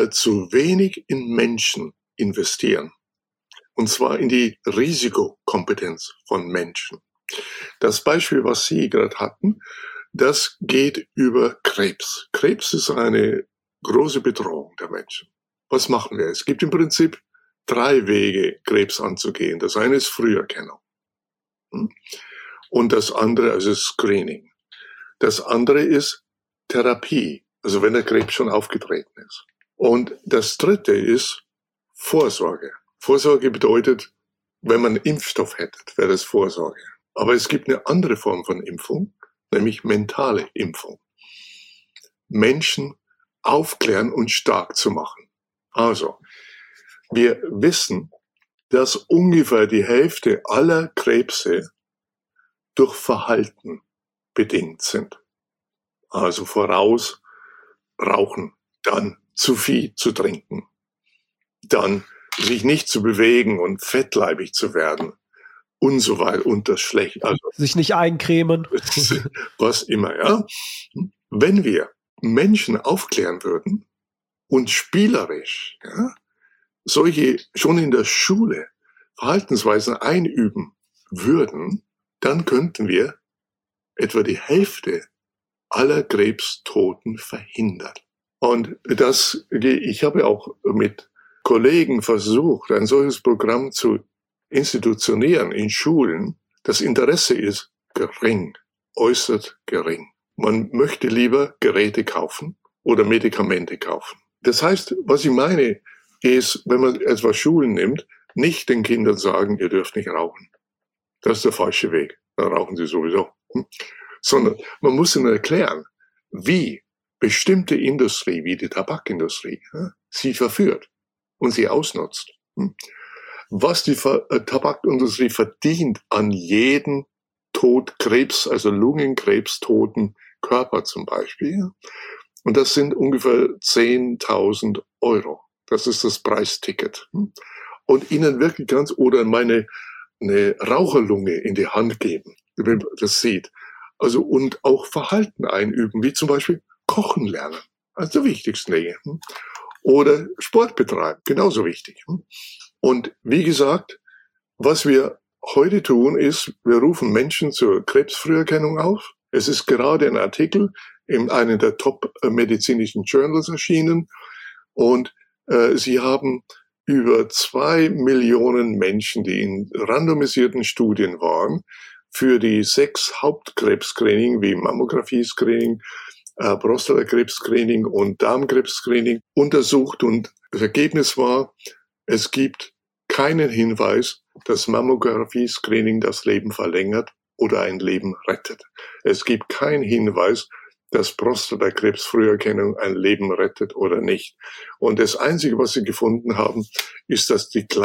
zu wenig in Menschen investieren. Und zwar in die Risikokompetenz von Menschen. Das Beispiel, was Sie gerade hatten, Das geht über Krebs. Krebs ist eine große Bedrohung der Menschen. Was machen wir? Es gibt im Prinzip 3 Wege, Krebs anzugehen. Das eine ist Früherkennung. Und das andere, also Screening. Das andere ist Therapie, also wenn der Krebs schon aufgetreten ist. Und das dritte ist Vorsorge. Vorsorge bedeutet, wenn man Impfstoff hätte, wäre das Vorsorge. Aber es gibt eine andere Form von Impfung, nämlich mentale Impfung. Menschen aufklären und stark zu machen. Also, wir wissen, dass ungefähr die Hälfte aller Krebse durch Verhalten bedingt sind. Also voraus rauchen, dann zu viel zu trinken, dann sich nicht zu bewegen und fettleibig zu werden und so weiter und das schlecht. Also sich nicht eincremen. Was immer, ja. Wenn wir Menschen aufklären würden und spielerisch, ja, solche schon in der Schule Verhaltensweisen einüben würden, dann könnten wir etwa die Hälfte aller Krebstoten verhindern. Und ich habe auch mit Kollegen versucht, ein solches Programm zu institutionieren in Schulen. Das Interesse ist gering, äußerst gering. Man möchte lieber Geräte kaufen oder Medikamente kaufen. Das heißt, was ich meine, ist, wenn man etwa Schulen nimmt, nicht den Kindern sagen, ihr dürft nicht rauchen. Das ist der falsche Weg. Dann rauchen sie sowieso. Sondern man muss ihnen erklären, wie bestimmte Industrie, wie die Tabakindustrie, sie verführt und sie ausnutzt. Was die Tabakindustrie verdient an jeden Krebs, also Lungenkrebstoten Körper zum Beispiel. Und das sind ungefähr 10.000 Euro. Das ist das Preisticket. Und ihnen wirklich oder eine Raucherlunge in die Hand geben, wenn man das sieht. Also, und auch Verhalten einüben, wie zum Beispiel Kochen lernen. Also die wichtigsten Dinge. Oder Sport betreiben, genauso wichtig. Und wie gesagt, was wir heute tun, ist, wir rufen Menschen zur Krebsfrüherkennung auf. Es ist gerade ein Artikel in einem der Top-medizinischen Journals erschienen. Und sie haben über 2 Millionen Menschen, die in randomisierten Studien waren, für die 6 Hauptkrebs-Screening wie Mammographie-Screening, Prostatakrebs-Screening und Darmkrebs-Screening untersucht. Und das Ergebnis war, es gibt keinen Hinweis, dass Mammographie-Screening das Leben verlängert oder ein Leben rettet. Es gibt keinen Hinweis, dass Prostatakrebsfrüherkennung ein Leben rettet oder nicht. Und das Einzige, was sie gefunden haben, ist, dass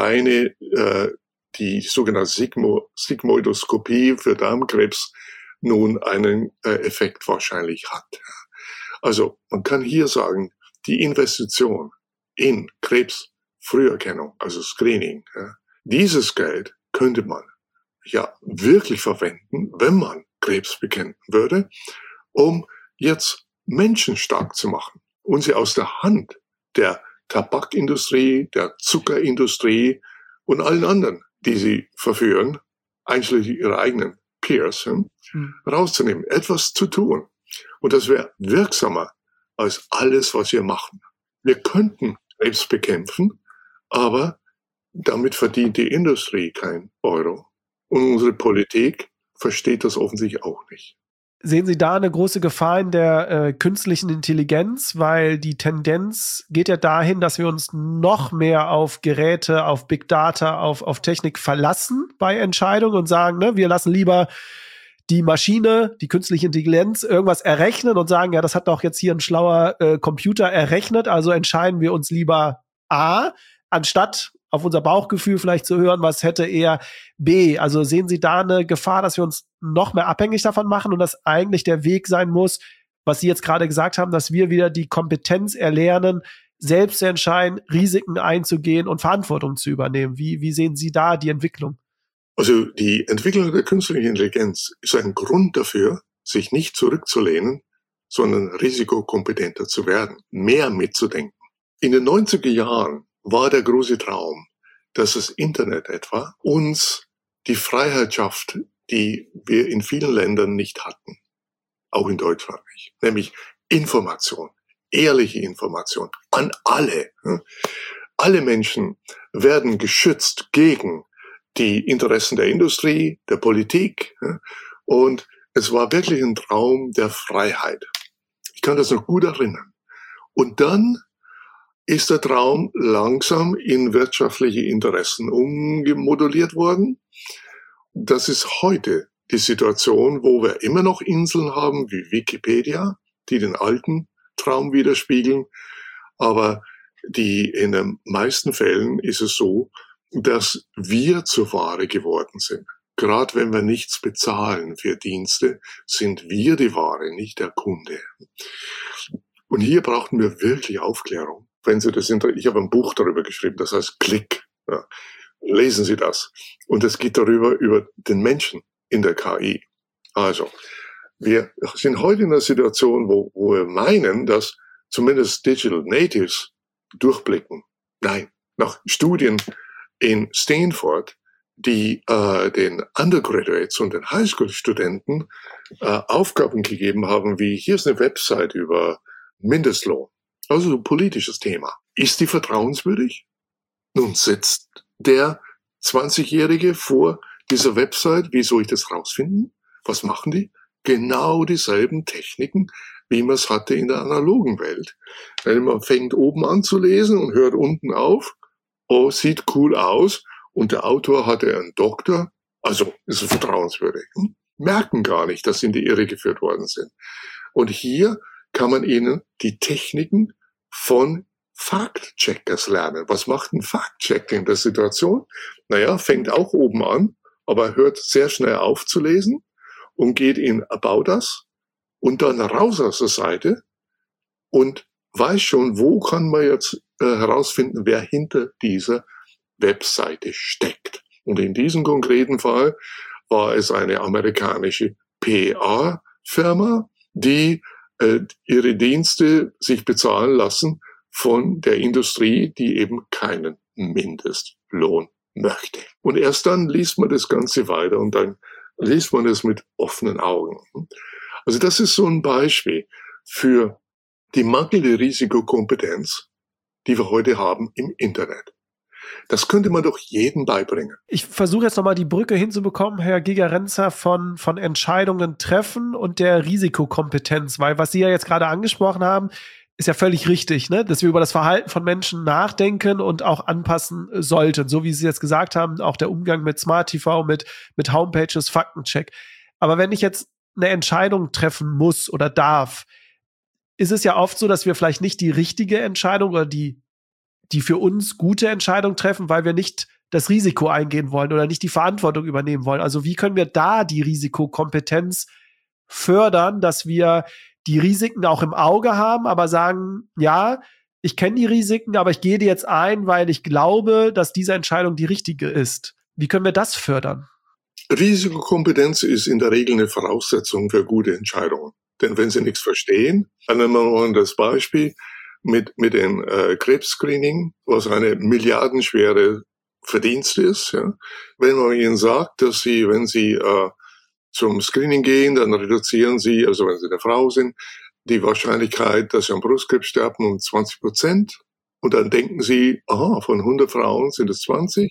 die sogenannte Sigmoidoskopie für Darmkrebs nun einen Effekt wahrscheinlich hat. Also man kann hier sagen, die Investition in Krebsfrüherkennung, also Screening, dieses Geld könnte man ja wirklich verwenden, wenn man Krebs bekämpfen würde, um jetzt Menschen stark zu machen und sie aus der Hand der Tabakindustrie, der Zuckerindustrie und allen anderen, die sie verführen, einschließlich ihrer eigenen Peers, rauszunehmen, etwas zu tun. Und das wäre wirksamer als alles, was wir machen. Wir könnten Krebs bekämpfen, aber damit verdient die Industrie kein Euro. Und unsere Politik versteht das offensichtlich auch nicht. Sehen Sie da eine große Gefahr in der künstlichen Intelligenz? Weil die Tendenz geht ja dahin, dass wir uns noch mehr auf Geräte, auf Big Data, auf Technik verlassen bei Entscheidungen und sagen, ne, wir lassen lieber die Maschine, die künstliche Intelligenz, irgendwas errechnen und sagen, ja, das hat doch jetzt hier ein schlauer Computer errechnet, also entscheiden wir uns lieber A, anstatt auf unser Bauchgefühl vielleicht zu hören, was hätte eher B. Also sehen Sie da eine Gefahr, dass wir uns noch mehr abhängig davon machen und dass eigentlich der Weg sein muss, was Sie jetzt gerade gesagt haben, dass wir wieder die Kompetenz erlernen, selbst zu entscheiden, Risiken einzugehen und Verantwortung zu übernehmen. Wie sehen Sie da die Entwicklung? Also die Entwicklung der künstlichen Intelligenz ist ein Grund dafür, sich nicht zurückzulehnen, sondern risikokompetenter zu werden, mehr mitzudenken. In den 90er Jahren war der große Traum, dass das Internet etwa uns die Freiheit schafft, die wir in vielen Ländern nicht hatten. auch in Deutschland nicht, nämlich Information, ehrliche Information an alle. Alle Menschen werden geschützt gegen die Interessen der Industrie, der Politik, und es war wirklich ein Traum der Freiheit. Ich kann das noch gut erinnern. Und dann ist der Traum langsam in wirtschaftliche Interessen umgemoduliert worden. Das ist heute die Situation, wo wir immer noch Inseln haben wie Wikipedia, die den alten Traum widerspiegeln. Aber in den meisten Fällen ist es so, dass wir zur Ware geworden sind. Gerade wenn wir nichts bezahlen für Dienste, sind wir die Ware, nicht der Kunde. Und hier brauchten wir wirklich Aufklärung. Wenn Sie das interessiert, ich habe ein Buch darüber geschrieben, das heißt Klick. Ja, lesen Sie das. Und es geht über den Menschen in der KI. Also, wir sind heute in einer Situation, wo wir meinen, dass zumindest Digital Natives durchblicken. Nein, nach Studien in Stanford, die den Undergraduates und den Highschool-Studenten Aufgaben gegeben haben, wie hier ist eine Website über Mindestlohn. Also ein politisches Thema. Ist die vertrauenswürdig? Nun sitzt der 20-Jährige vor dieser Website. Wie soll ich das rausfinden? Was machen die? Genau dieselben Techniken, wie man es hatte in der analogen Welt. Man fängt oben an zu lesen und hört unten auf. Oh, sieht cool aus. Und der Autor hatte einen Doktor. Also ist es vertrauenswürdig. Merken gar nicht, dass sie in die Irre geführt worden sind. Und hier kann man ihnen die Techniken von Fact-Checkers lernen. Was macht ein Fact-Checker in der Situation? Naja, fängt auch oben an, aber hört sehr schnell auf zu lesen und geht in About Us und dann raus aus der Seite und weiß schon, wo kann man jetzt herausfinden, wer hinter dieser Webseite steckt. Und in diesem konkreten Fall war es eine amerikanische PR-Firma, die ihre Dienste sich bezahlen lassen von der Industrie, die eben keinen Mindestlohn möchte. Und erst dann liest man das Ganze weiter und dann liest man es mit offenen Augen. Also das ist so ein Beispiel für die mangelnde Risikokompetenz, die wir heute haben im Internet. Das könnte man doch jedem beibringen. Ich versuche jetzt nochmal die Brücke hinzubekommen, Herr Gigerenzer, von Entscheidungen treffen und der Risikokompetenz, weil was Sie ja jetzt gerade angesprochen haben, ist ja völlig richtig, ne? Dass wir über das Verhalten von Menschen nachdenken und auch anpassen sollten. So wie Sie jetzt gesagt haben, auch der Umgang mit Smart TV, mit Homepages, Faktencheck. Aber wenn ich jetzt eine Entscheidung treffen muss oder darf, ist es ja oft so, dass wir vielleicht nicht die richtige Entscheidung oder die für uns gute Entscheidung treffen, weil wir nicht das Risiko eingehen wollen oder nicht die Verantwortung übernehmen wollen. Also wie können wir da die Risikokompetenz fördern, dass wir die Risiken auch im Auge haben, aber sagen, ja, ich kenne die Risiken, aber ich gehe die jetzt ein, weil ich glaube, dass diese Entscheidung die richtige ist. Wie können wir das fördern? Risikokompetenz ist in der Regel eine Voraussetzung für gute Entscheidungen. Denn wenn Sie nichts verstehen, dann nehmen wir mal das Beispiel mit dem Krebsscreening, was eine milliardenschwere Verdienst ist. Ja. Wenn man Ihnen sagt, dass Sie, wenn Sie zum Screening gehen, dann reduzieren Sie, also wenn Sie eine Frau sind, die Wahrscheinlichkeit, dass Sie an Brustkrebs sterben, um 20%. Und dann denken Sie, aha, von 100 Frauen sind es 20.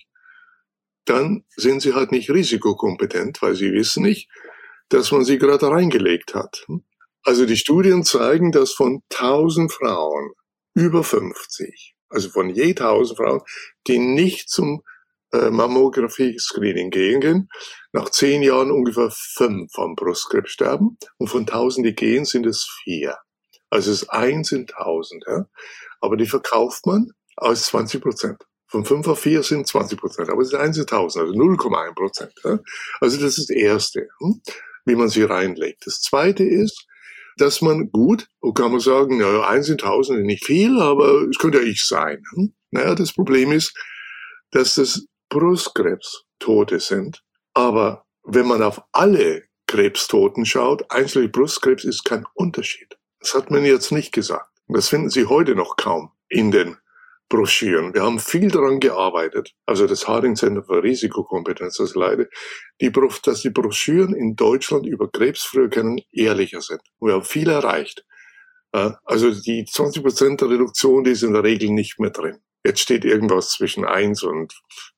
Dann sind Sie halt nicht risikokompetent, weil Sie wissen nicht, dass man sie gerade reingelegt hat. Also die Studien zeigen, dass von 1000 Frauen über 50, also von je 1000 Frauen, die nicht zum Mammographie-Screening gehen, nach 10 Jahren ungefähr 5 am Brustkrebs sterben. Und von 1000, die gehen, sind es 4. Also es ist 1 in 1000. Ja? Aber die verkauft man aus 20%. Von 5 auf 4 sind 20%. Aber es ist 1 in 1000, also 0,1%. Ja? Also das ist das Erste, wie man sie reinlegt. Das Zweite ist, dass man gut, kann man sagen, ja, 1 in 1000 ist nicht viel, aber es könnte ja ich sein. Naja, das Problem ist, dass das Brustkrebstote sind. Aber wenn man auf alle Krebstoten schaut, einzelne Brustkrebs ist kein Unterschied. Das hat man jetzt nicht gesagt. Und das finden Sie heute noch kaum in den Broschüren. Wir haben viel daran gearbeitet. Also das Harding Center für Risikokompetenz, das leidet, dass die Broschüren in Deutschland über Krebsfrüherkennung ehrlicher sind. Wir haben viel erreicht. Also die 20% der Reduktion, die ist in der Regel nicht mehr drin. Jetzt steht irgendwas zwischen 1 und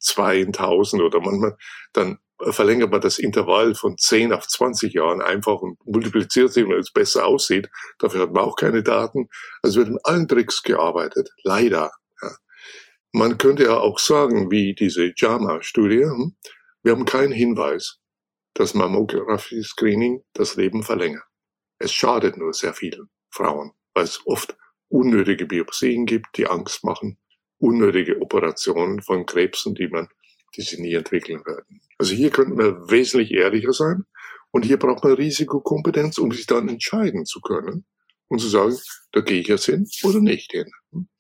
2.000 oder manchmal, dann verlängert man das Intervall von 10 auf 20 Jahren einfach und multipliziert sich, weil es besser aussieht. Dafür hat man auch keine Daten. Also wird in allen Tricks gearbeitet. Leider. Ja. Man könnte ja auch sagen, wie diese JAMA-Studie, wir haben keinen Hinweis, dass Mammographie-Screening das Leben verlängert. Es schadet nur sehr vielen Frauen, weil es oft unnötige Biopsien gibt, die Angst machen, unnötige Operationen von Krebsen, die sie nie entwickeln werden. Also hier könnten wir wesentlich ehrlicher sein und hier braucht man Risikokompetenz, um sich dann entscheiden zu können und zu sagen, da gehe ich jetzt hin oder nicht hin.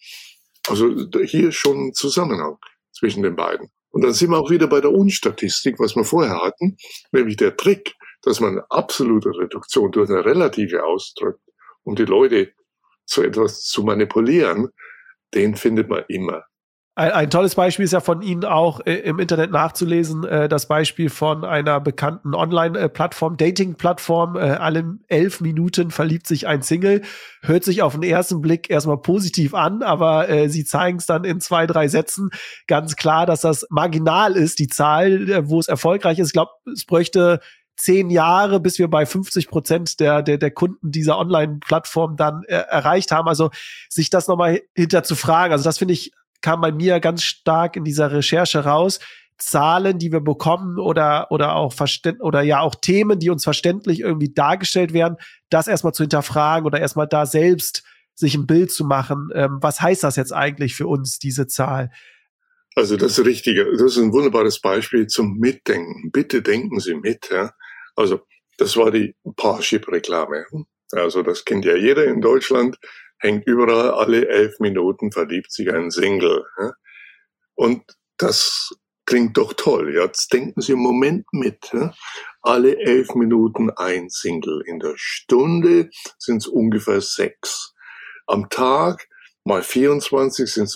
Also hier ist schon ein Zusammenhang zwischen den beiden. Und dann sind wir auch wieder bei der Unstatistik, was wir vorher hatten, nämlich der Trick, dass man eine absolute Reduktion durch eine relative ausdrückt, um die Leute zu etwas zu manipulieren, den findet man immer. Ein tolles Beispiel ist ja von Ihnen auch im Internet nachzulesen, das Beispiel von einer bekannten Online-Plattform, Dating-Plattform. Alle 11 Minuten verliebt sich ein Single. Hört sich auf den ersten Blick erstmal positiv an, aber Sie zeigen es dann in 2, 3 Sätzen ganz klar, dass das marginal ist, die Zahl, wo es erfolgreich ist. Ich glaube, es bräuchte 10 Jahre, bis wir bei 50% der Kunden dieser Online-Plattform dann erreicht haben. Also sich das nochmal hinter zu fragen. Also das finde ich, kam bei mir ganz stark in dieser Recherche raus. Zahlen, die wir bekommen oder auch auch Themen, die uns verständlich irgendwie dargestellt werden, das erstmal zu hinterfragen oder erstmal da selbst sich ein Bild zu machen. Was heißt das jetzt eigentlich für uns, diese Zahl? Also das ist richtig. Das ist ein wunderbares Beispiel zum Mitdenken. Bitte denken Sie mit. Ja? Also das war die Parship-Reklame. Also das kennt ja jeder in Deutschland. Hängt überall, alle 11 Minuten verliebt sich ein Single. Ja? Und das klingt doch toll. Jetzt denken Sie einen Moment mit. Ja? Alle 11 Minuten ein Single. In der Stunde sind es ungefähr 6. Am Tag mal 24 sind es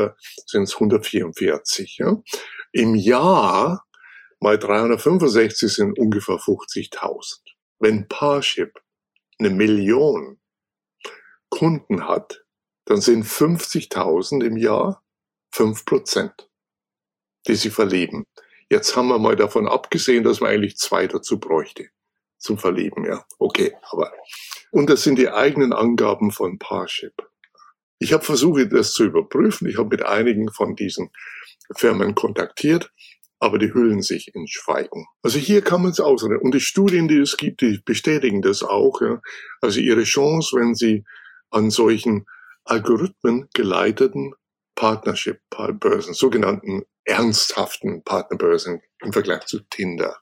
144. Ja? Im Jahr mal 365 sind ungefähr 50.000. Wenn Parship 1 Million Kunden hat, dann sind 50.000 im Jahr 5%, die sich verlieben. Jetzt haben wir mal davon abgesehen, dass man eigentlich 2 dazu bräuchte zum Verlieben. Ja, okay, aber und das sind die eigenen Angaben von Parship. Ich habe versucht, das zu überprüfen. Ich habe mit einigen von diesen Firmen kontaktiert, aber die hüllen sich in Schweigen. Also hier kann man es ausrechnen. Und die Studien, die es gibt, die bestätigen das auch. Ja. Also Ihre Chance, wenn Sie an solchen Algorithmen geleiteten Partnership-Börsen, sogenannten ernsthaften Partnerbörsen im Vergleich zu Tinder,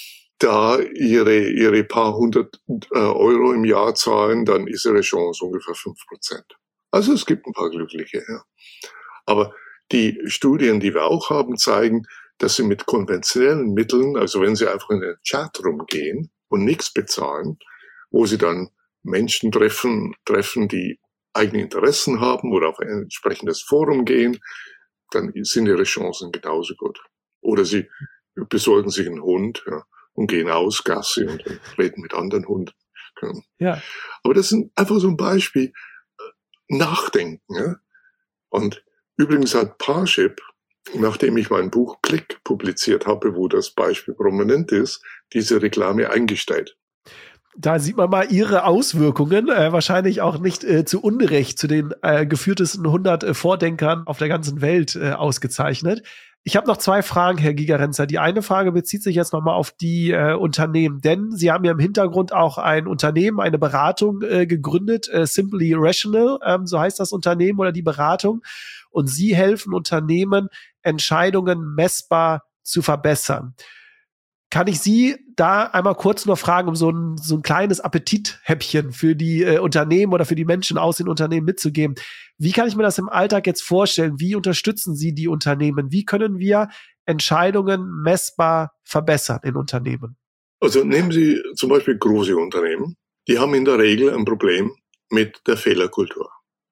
da ihre paar 100 Euro im Jahr zahlen, dann ist ihre Chance ungefähr 5%. Also es gibt ein paar Glückliche. Ja. Aber die Studien, die wir auch haben, zeigen, dass sie mit konventionellen Mitteln, also wenn sie einfach in den Chatroom gehen und nichts bezahlen, wo sie dann Menschen treffen, die eigene Interessen haben oder auf ein entsprechendes Forum gehen, dann sind ihre Chancen genauso gut. Oder sie besorgen sich einen Hund, ja, und gehen aus, Gassi und reden mit anderen Hunden. Ja. Aber das ist einfach so ein Beispiel, Nachdenken. Ja. Und übrigens hat Parship, nachdem ich mein Buch Klick publiziert habe, wo das Beispiel prominent ist, diese Reklame eingestellt. Da sieht man mal ihre Auswirkungen, wahrscheinlich auch nicht zu Unrecht zu den geführtesten 100 Vordenkern auf der ganzen Welt ausgezeichnet. Ich habe noch 2 Fragen, Herr Gigerenzer. Die eine Frage bezieht sich jetzt nochmal auf die Unternehmen, denn Sie haben ja im Hintergrund auch ein Unternehmen, eine Beratung gegründet, Simply Rational, so heißt das Unternehmen oder die Beratung. Und Sie helfen Unternehmen, Entscheidungen messbar zu verbessern. Kann ich Sie da einmal kurz noch fragen, um so ein kleines Appetithäppchen für die Unternehmen oder für die Menschen aus den Unternehmen mitzugeben? Wie kann ich mir das im Alltag jetzt vorstellen? Wie unterstützen Sie die Unternehmen? Wie können wir Entscheidungen messbar verbessern in Unternehmen? Also nehmen Sie zum Beispiel große Unternehmen. Die haben in der Regel ein Problem mit der Fehlerkultur.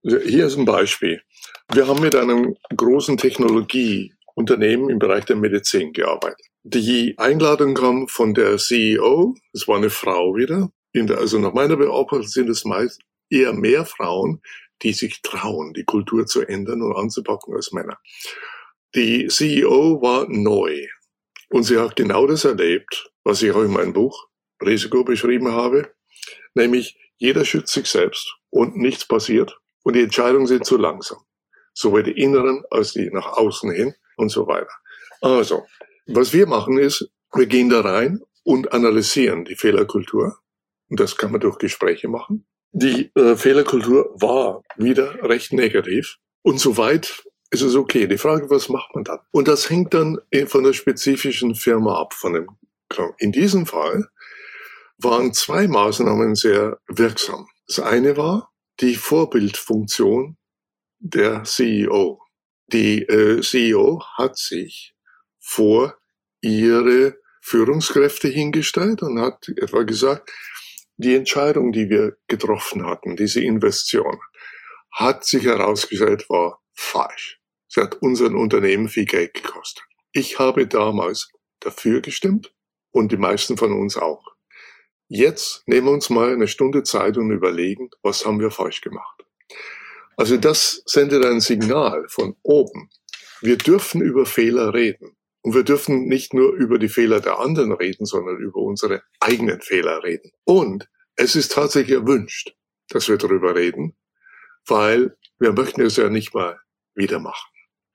Hier ist ein Beispiel. Wir haben mit einem großen Technologieunternehmen im Bereich der Medizin gearbeitet. Die Einladung kam von der CEO, das war eine Frau wieder. Also nach meiner Beobachtung sind es meist eher mehr Frauen, die sich trauen, die Kultur zu ändern und anzupacken als Männer. Die CEO war neu und sie hat genau das erlebt, was ich auch in meinem Buch Risiko beschrieben habe, nämlich jeder schützt sich selbst und nichts passiert und die Entscheidungen sind zu langsam, sowohl die inneren als die nach außen hin und so weiter. Also, was wir machen ist, wir gehen da rein und analysieren die Fehlerkultur und das kann man durch Gespräche machen. Die Fehlerkultur war wieder recht negativ und soweit ist es okay. Die Frage, was macht man dann? Und das hängt dann von der spezifischen Firma ab. In diesem Fall waren 2 Maßnahmen sehr wirksam. Das eine war die Vorbildfunktion der CEO. Die CEO hat sich vor ihre Führungskräfte hingestellt und hat etwa gesagt, die Entscheidung, die wir getroffen hatten, diese Investition, hat sich herausgestellt, war falsch. Sie hat unseren Unternehmen viel Geld gekostet. Ich habe damals dafür gestimmt und die meisten von uns auch. Jetzt nehmen wir uns mal eine Stunde Zeit und überlegen, was haben wir falsch gemacht. Also das sendet ein Signal von oben. Wir dürfen über Fehler reden. Und wir dürfen nicht nur über die Fehler der anderen reden, sondern über unsere eigenen Fehler reden. Und es ist tatsächlich erwünscht, dass wir darüber reden, weil wir möchten es ja nicht mal wieder machen.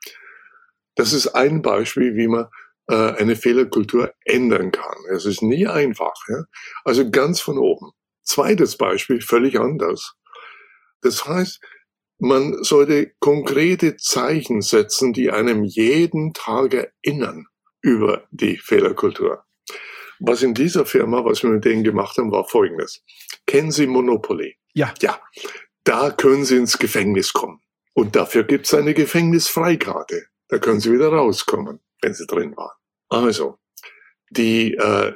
Das ist ein Beispiel, wie man eine Fehlerkultur ändern kann. Es ist nie einfach. Ja? Also ganz von oben. Zweites Beispiel, völlig anders. Das heißt, man sollte konkrete Zeichen setzen, die einem jeden Tag erinnern über die Fehlerkultur. Was in dieser Firma, was wir mit denen gemacht haben, war Folgendes. Kennen Sie Monopoly? Ja. Ja. Da können Sie ins Gefängnis kommen. Und dafür gibt es eine Gefängnisfreikarte. Da können Sie wieder rauskommen, wenn Sie drin waren. Also, die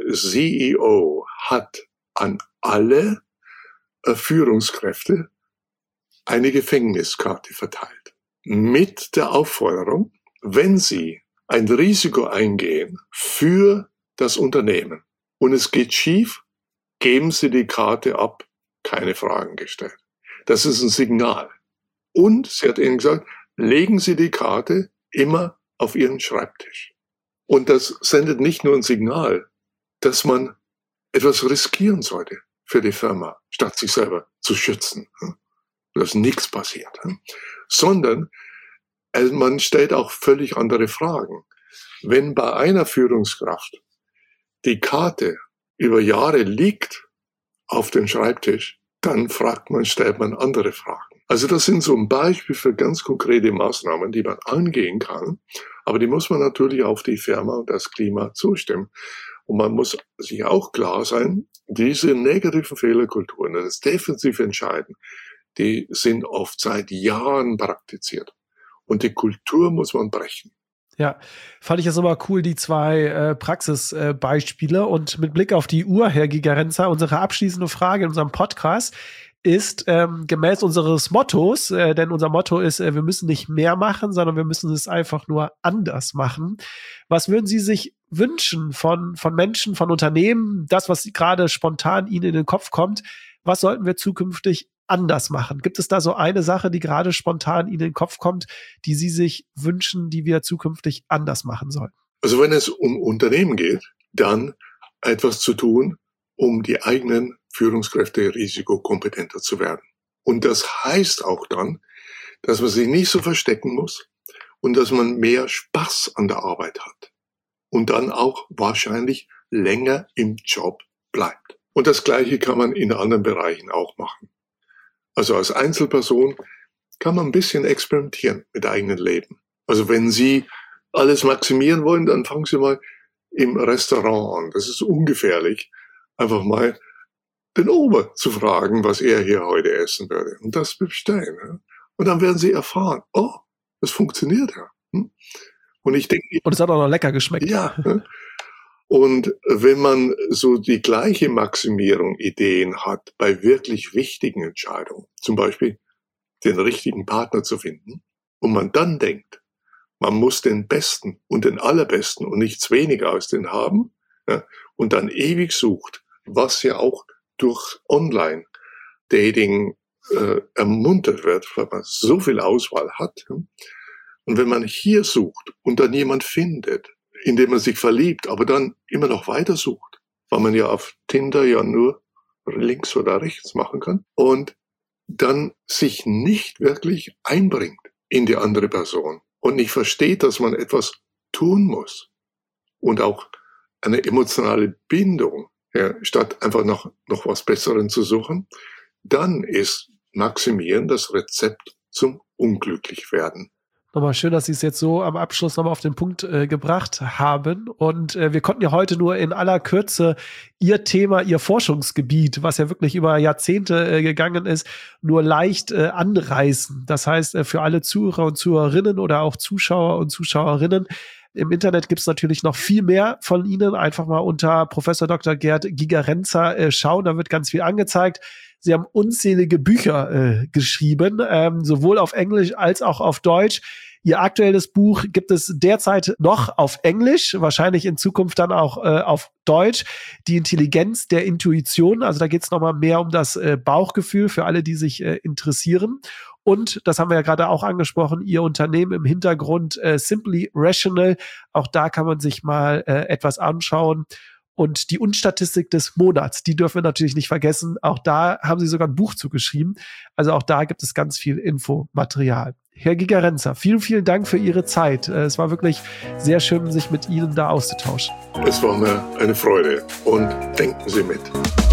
CEO hat an alle Führungskräfte eine Gefängniskarte verteilt. Mit der Aufforderung, wenn Sie ein Risiko eingehen für das Unternehmen und es geht schief, geben Sie die Karte ab, keine Fragen gestellt. Das ist ein Signal. Und sie hat ihnen gesagt, legen Sie die Karte immer auf Ihren Schreibtisch. Und das sendet nicht nur ein Signal, dass man etwas riskieren sollte für die Firma, statt sich selber zu schützen. Dass nichts passiert, sondern man stellt auch völlig andere Fragen. Wenn bei einer Führungskraft die Karte über Jahre liegt auf dem Schreibtisch, dann stellt man andere Fragen. Also das sind so ein Beispiel für ganz konkrete Maßnahmen, die man angehen kann, aber die muss man natürlich auf die Firma und das Klima zustimmen. Und man muss sich auch klar sein, diese negativen Fehlerkulturen, das defensive Entscheiden, die sind oft seit Jahren praktiziert. Und die Kultur muss man brechen. Ja, fand ich das immer cool, die 2 Praxisbeispiele. Und mit Blick auf die Uhr, Herr Gigerenzer, unsere abschließende Frage in unserem Podcast ist gemäß unseres Mottos, denn unser Motto ist, wir müssen nicht mehr machen, sondern wir müssen es einfach nur anders machen. Was würden Sie sich wünschen von Menschen, von Unternehmen, das, was gerade spontan Ihnen in den Kopf kommt, was sollten wir zukünftig anders machen? Gibt es da so eine Sache, die gerade spontan Ihnen in den Kopf kommt, die Sie sich wünschen, die wir zukünftig anders machen sollen? Also wenn es um Unternehmen geht, dann etwas zu tun, um die eigenen Führungskräfte risikokompetenter zu werden. Und das heißt auch dann, dass man sich nicht so verstecken muss und dass man mehr Spaß an der Arbeit hat und dann auch wahrscheinlich länger im Job bleibt. Und das Gleiche kann man in anderen Bereichen auch machen. Also als Einzelperson kann man ein bisschen experimentieren mit eigenem Leben. Also wenn Sie alles maximieren wollen, dann fangen Sie mal im Restaurant an. Das ist ungefährlich. Einfach mal den Ober zu fragen, was er hier heute essen würde. Und das bestellen. Und dann werden Sie erfahren, oh, das funktioniert ja. Und ich denke, und es hat auch noch lecker geschmeckt. Ja. Und wenn man so die gleiche Maximierung Ideen hat bei wirklich wichtigen Entscheidungen, zum Beispiel den richtigen Partner zu finden, und man dann denkt, man muss den Besten und den Allerbesten und nichts weniger als den haben, ja, und dann ewig sucht, was ja auch durch Online-Dating ermuntert wird, weil man so viel Auswahl hat. Ja. Und wenn man hier sucht und dann jemand findet, in dem man sich verliebt, aber dann immer noch weiter sucht, weil man ja auf Tinder ja nur links oder rechts machen kann, und dann sich nicht wirklich einbringt in die andere Person und nicht versteht, dass man etwas tun muss und auch eine emotionale Bindung, ja, statt einfach noch was Besseres zu suchen, dann ist Maximieren das Rezept zum Unglücklichwerden. Nochmal schön, dass Sie es jetzt so am Abschluss nochmal auf den Punkt gebracht haben. Und wir konnten ja heute nur in aller Kürze Ihr Thema, Ihr Forschungsgebiet, was ja wirklich über Jahrzehnte gegangen ist, nur leicht anreißen. Das heißt, für alle Zuhörer und Zuhörerinnen oder auch Zuschauer und Zuschauerinnen, im Internet gibt es natürlich noch viel mehr von Ihnen. Einfach mal unter Professor Dr. Gerd Gigerenzer schauen, da wird ganz viel angezeigt. Sie haben unzählige Bücher geschrieben, sowohl auf Englisch als auch auf Deutsch. Ihr aktuelles Buch gibt es derzeit noch auf Englisch, wahrscheinlich in Zukunft dann auch auf Deutsch. Die Intelligenz der Intuition, also da geht es nochmal mehr um das Bauchgefühl für alle, die sich interessieren. Und, das haben wir ja gerade auch angesprochen, Ihr Unternehmen im Hintergrund, Simply Rational, auch da kann man sich mal etwas anschauen. Und die Unstatistik des Monats, die dürfen wir natürlich nicht vergessen. Auch da haben Sie sogar ein Buch zugeschrieben. Also auch da gibt es ganz viel Infomaterial. Herr Gigerenzer, vielen, vielen Dank für Ihre Zeit. Es war wirklich sehr schön, sich mit Ihnen da auszutauschen. Es war mir eine Freude, und denken Sie mit.